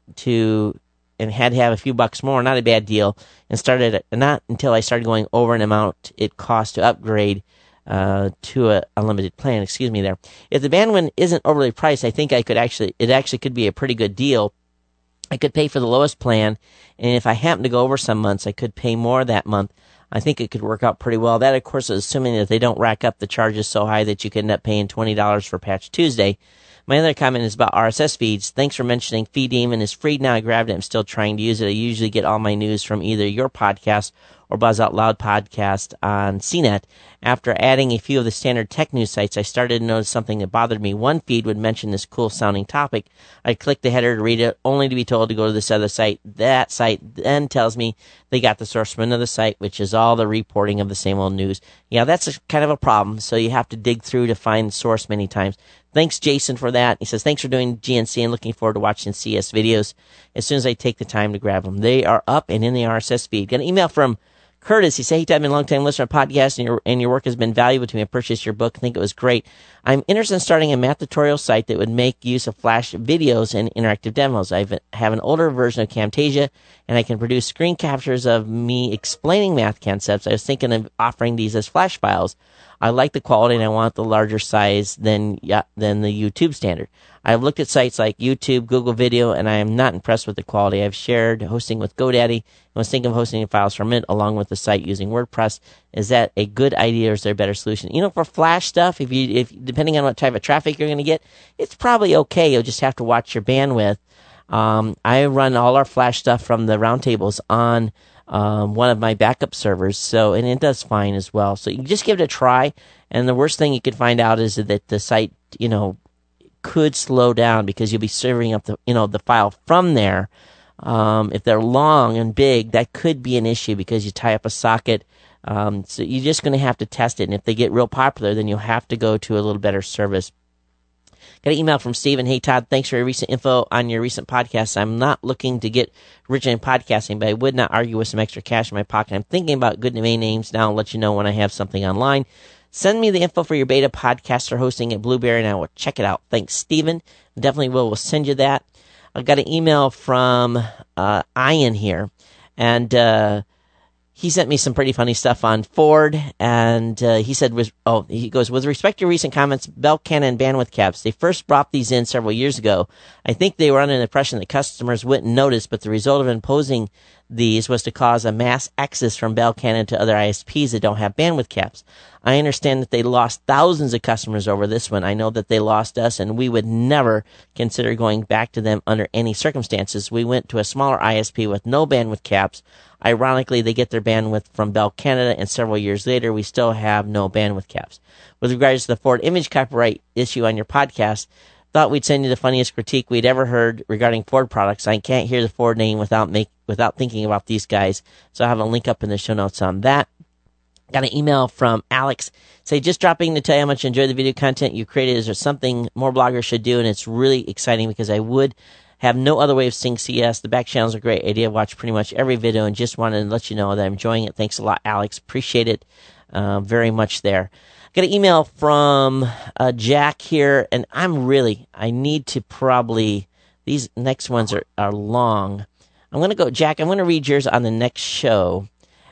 to and had to have a few bucks more. Not a bad deal. And started not until I started going over an amount it cost to upgrade uh, to a unlimited plan. Excuse me there. If the bandwidth isn't overly priced, I think I could actually it actually could be a pretty good deal. I could pay for the lowest plan, and if I happen to go over some months, I could pay more that month. I think it could work out pretty well. That, of course, is assuming that they don't rack up the charges so high that you could end up paying twenty dollars for Patch Tuesday. My other comment is about R S S feeds. Thanks for mentioning Feed Demon is free now. I grabbed it. I'm still trying to use it. I usually get all my news from either your podcast or Buzz Out Loud podcast on C net. After adding a few of the standard tech news sites, I started to notice something that bothered me. One feed would mention this cool-sounding topic. I click the header to read it, only to be told to go to this other site. That site then tells me they got the source from another site, which is all the reporting of the same old news. Yeah, that's a, kind of a problem, so you have to dig through to find the source many times. Thanks, Jason, for that. He says, thanks for doing G N C and looking forward to watching C S videos as soon as I take the time to grab them. They are up and in the R S S feed. Got an email from Curtis. He said, hey, I've been a long-time listener to podcasts, and your, and your work has been valuable to me. I purchased your book. I think it was great. I'm interested in starting a math tutorial site that would make use of Flash videos and interactive demos. I have an older version of Camtasia, and I can produce screen captures of me explaining math concepts. I was thinking of offering these as Flash files. I like the quality, and I want the larger size than yeah, than the YouTube standard. I've looked at sites like YouTube, Google Video, and I am not impressed with the quality. I've shared hosting with GoDaddy and was thinking of hosting files from it along with the site using WordPress. Is that a good idea, or is there a better solution? You know, for Flash stuff, if you if depending on what type of traffic you're going to get, it's probably okay. You'll just have to watch your bandwidth. Um, I run all our Flash stuff from the roundtables on Um, one of my backup servers, so and it does fine as well. So you can just give it a try, and the worst thing you could find out is that the site, you know, could slow down because you'll be serving up the, you know, the file from there. Um, if they're long and big, that could be an issue because you tie up a socket. Um, so you're just going to have to test it, and if they get real popular, then you'll have to go to a little better service. Got an email from Steven. Hey, Todd, thanks for your recent info on your recent podcasts. I'm not looking to get rich in podcasting, but I would not argue with some extra cash in my pocket. I'm thinking about good domain names now. I'll let you know when I have something online. Send me the info for your beta podcaster hosting at Blueberry, and I will check it out. Thanks, Steven. Definitely will. We'll send you that. I got an email from uh, Ian here, and uh, he sent me some pretty funny stuff on Ford, and uh, he said, oh, he goes, with respect to your recent comments, Bell Cannon bandwidth caps, they first brought these in several years ago. I think they were under the impression that customers wouldn't notice, but the result of imposing these was to cause a mass exodus from Bell Cannon to other I S Ps that don't have bandwidth caps. I understand that they lost thousands of customers over this one. I know that they lost us, and we would never consider going back to them under any circumstances. We went to a smaller I S P with no bandwidth caps. Ironically, they get their bandwidth from Bell Canada, and several years later, we still have no bandwidth caps. With regards to the Ford image copyright issue on your podcast, thought we'd send you the funniest critique we'd ever heard regarding Ford products. I can't hear the Ford name without make without thinking about these guys, so I have a link up in the show notes on that. Got an email from Alex. Say, just dropping to tell you how much I enjoy the video content you created. Is there something more bloggers should do? And it's really exciting because I would have no other way of seeing C S. The back channels are a great idea. Watch pretty much every video and just wanted to let you know that I'm enjoying it. Thanks a lot, Alex. Appreciate it uh, very much there. Got an email from uh, Jack here, and I'm really, I need to probably, these next ones are, are long. I'm going to go, Jack, I'm going to read yours on the next show,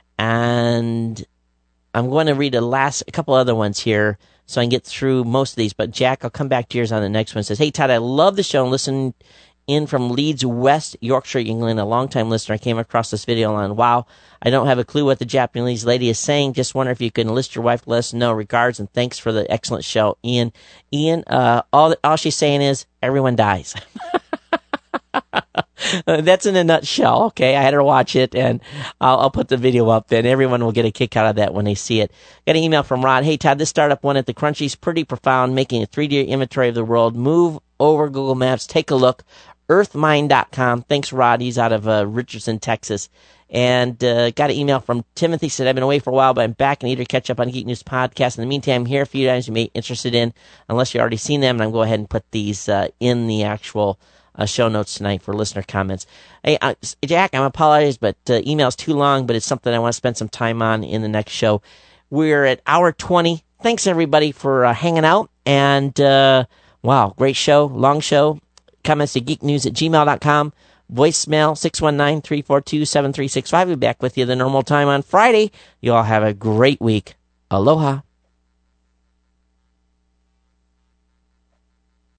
and I'm going to read the last, a couple other ones here so I can get through most of these. But Jack, I'll come back to yours on the next one. It says, hey, Todd, I love the show and listen in from Leeds, West Yorkshire, England, a longtime listener. I came across this video online. Wow, I don't have a clue what the Japanese lady is saying. Just wonder if you can enlist your wife to let us know. Regards and thanks for the excellent show, Ian. Ian, uh, all all she's saying is everyone dies. That's in a nutshell. Okay, I had her watch it, and I'll, I'll put the video up, and everyone will get a kick out of that when they see it. Got an email from Rod. Hey, Todd, this startup one at the Crunchies, pretty profound, making a three D inventory of the world. Move over Google Maps, take a look. earthmine dot com. Thanks, Rod. He's out of uh, Richardson, Texas. And uh, got an email from Timothy. Said, I've been away for a while, but I'm back and eager to catch up on Geek News Podcast. In the meantime, here are a few items you may be interested in, unless you've already seen them. And I'm going to go ahead and put these uh, in the actual Uh, show notes tonight for listener comments. Hey, uh, Jack, I apologize, but uh, email's too long, but it's something I want to spend some time on in the next show. We're at hour twenty. Thanks, everybody, for uh, hanging out. And, uh, wow, great show, long show. Comments to geeknews at gmail dot com. Voicemail, six one nine, three four two, seven three six five. We'll be back with you the normal time on Friday. You all have a great week. Aloha.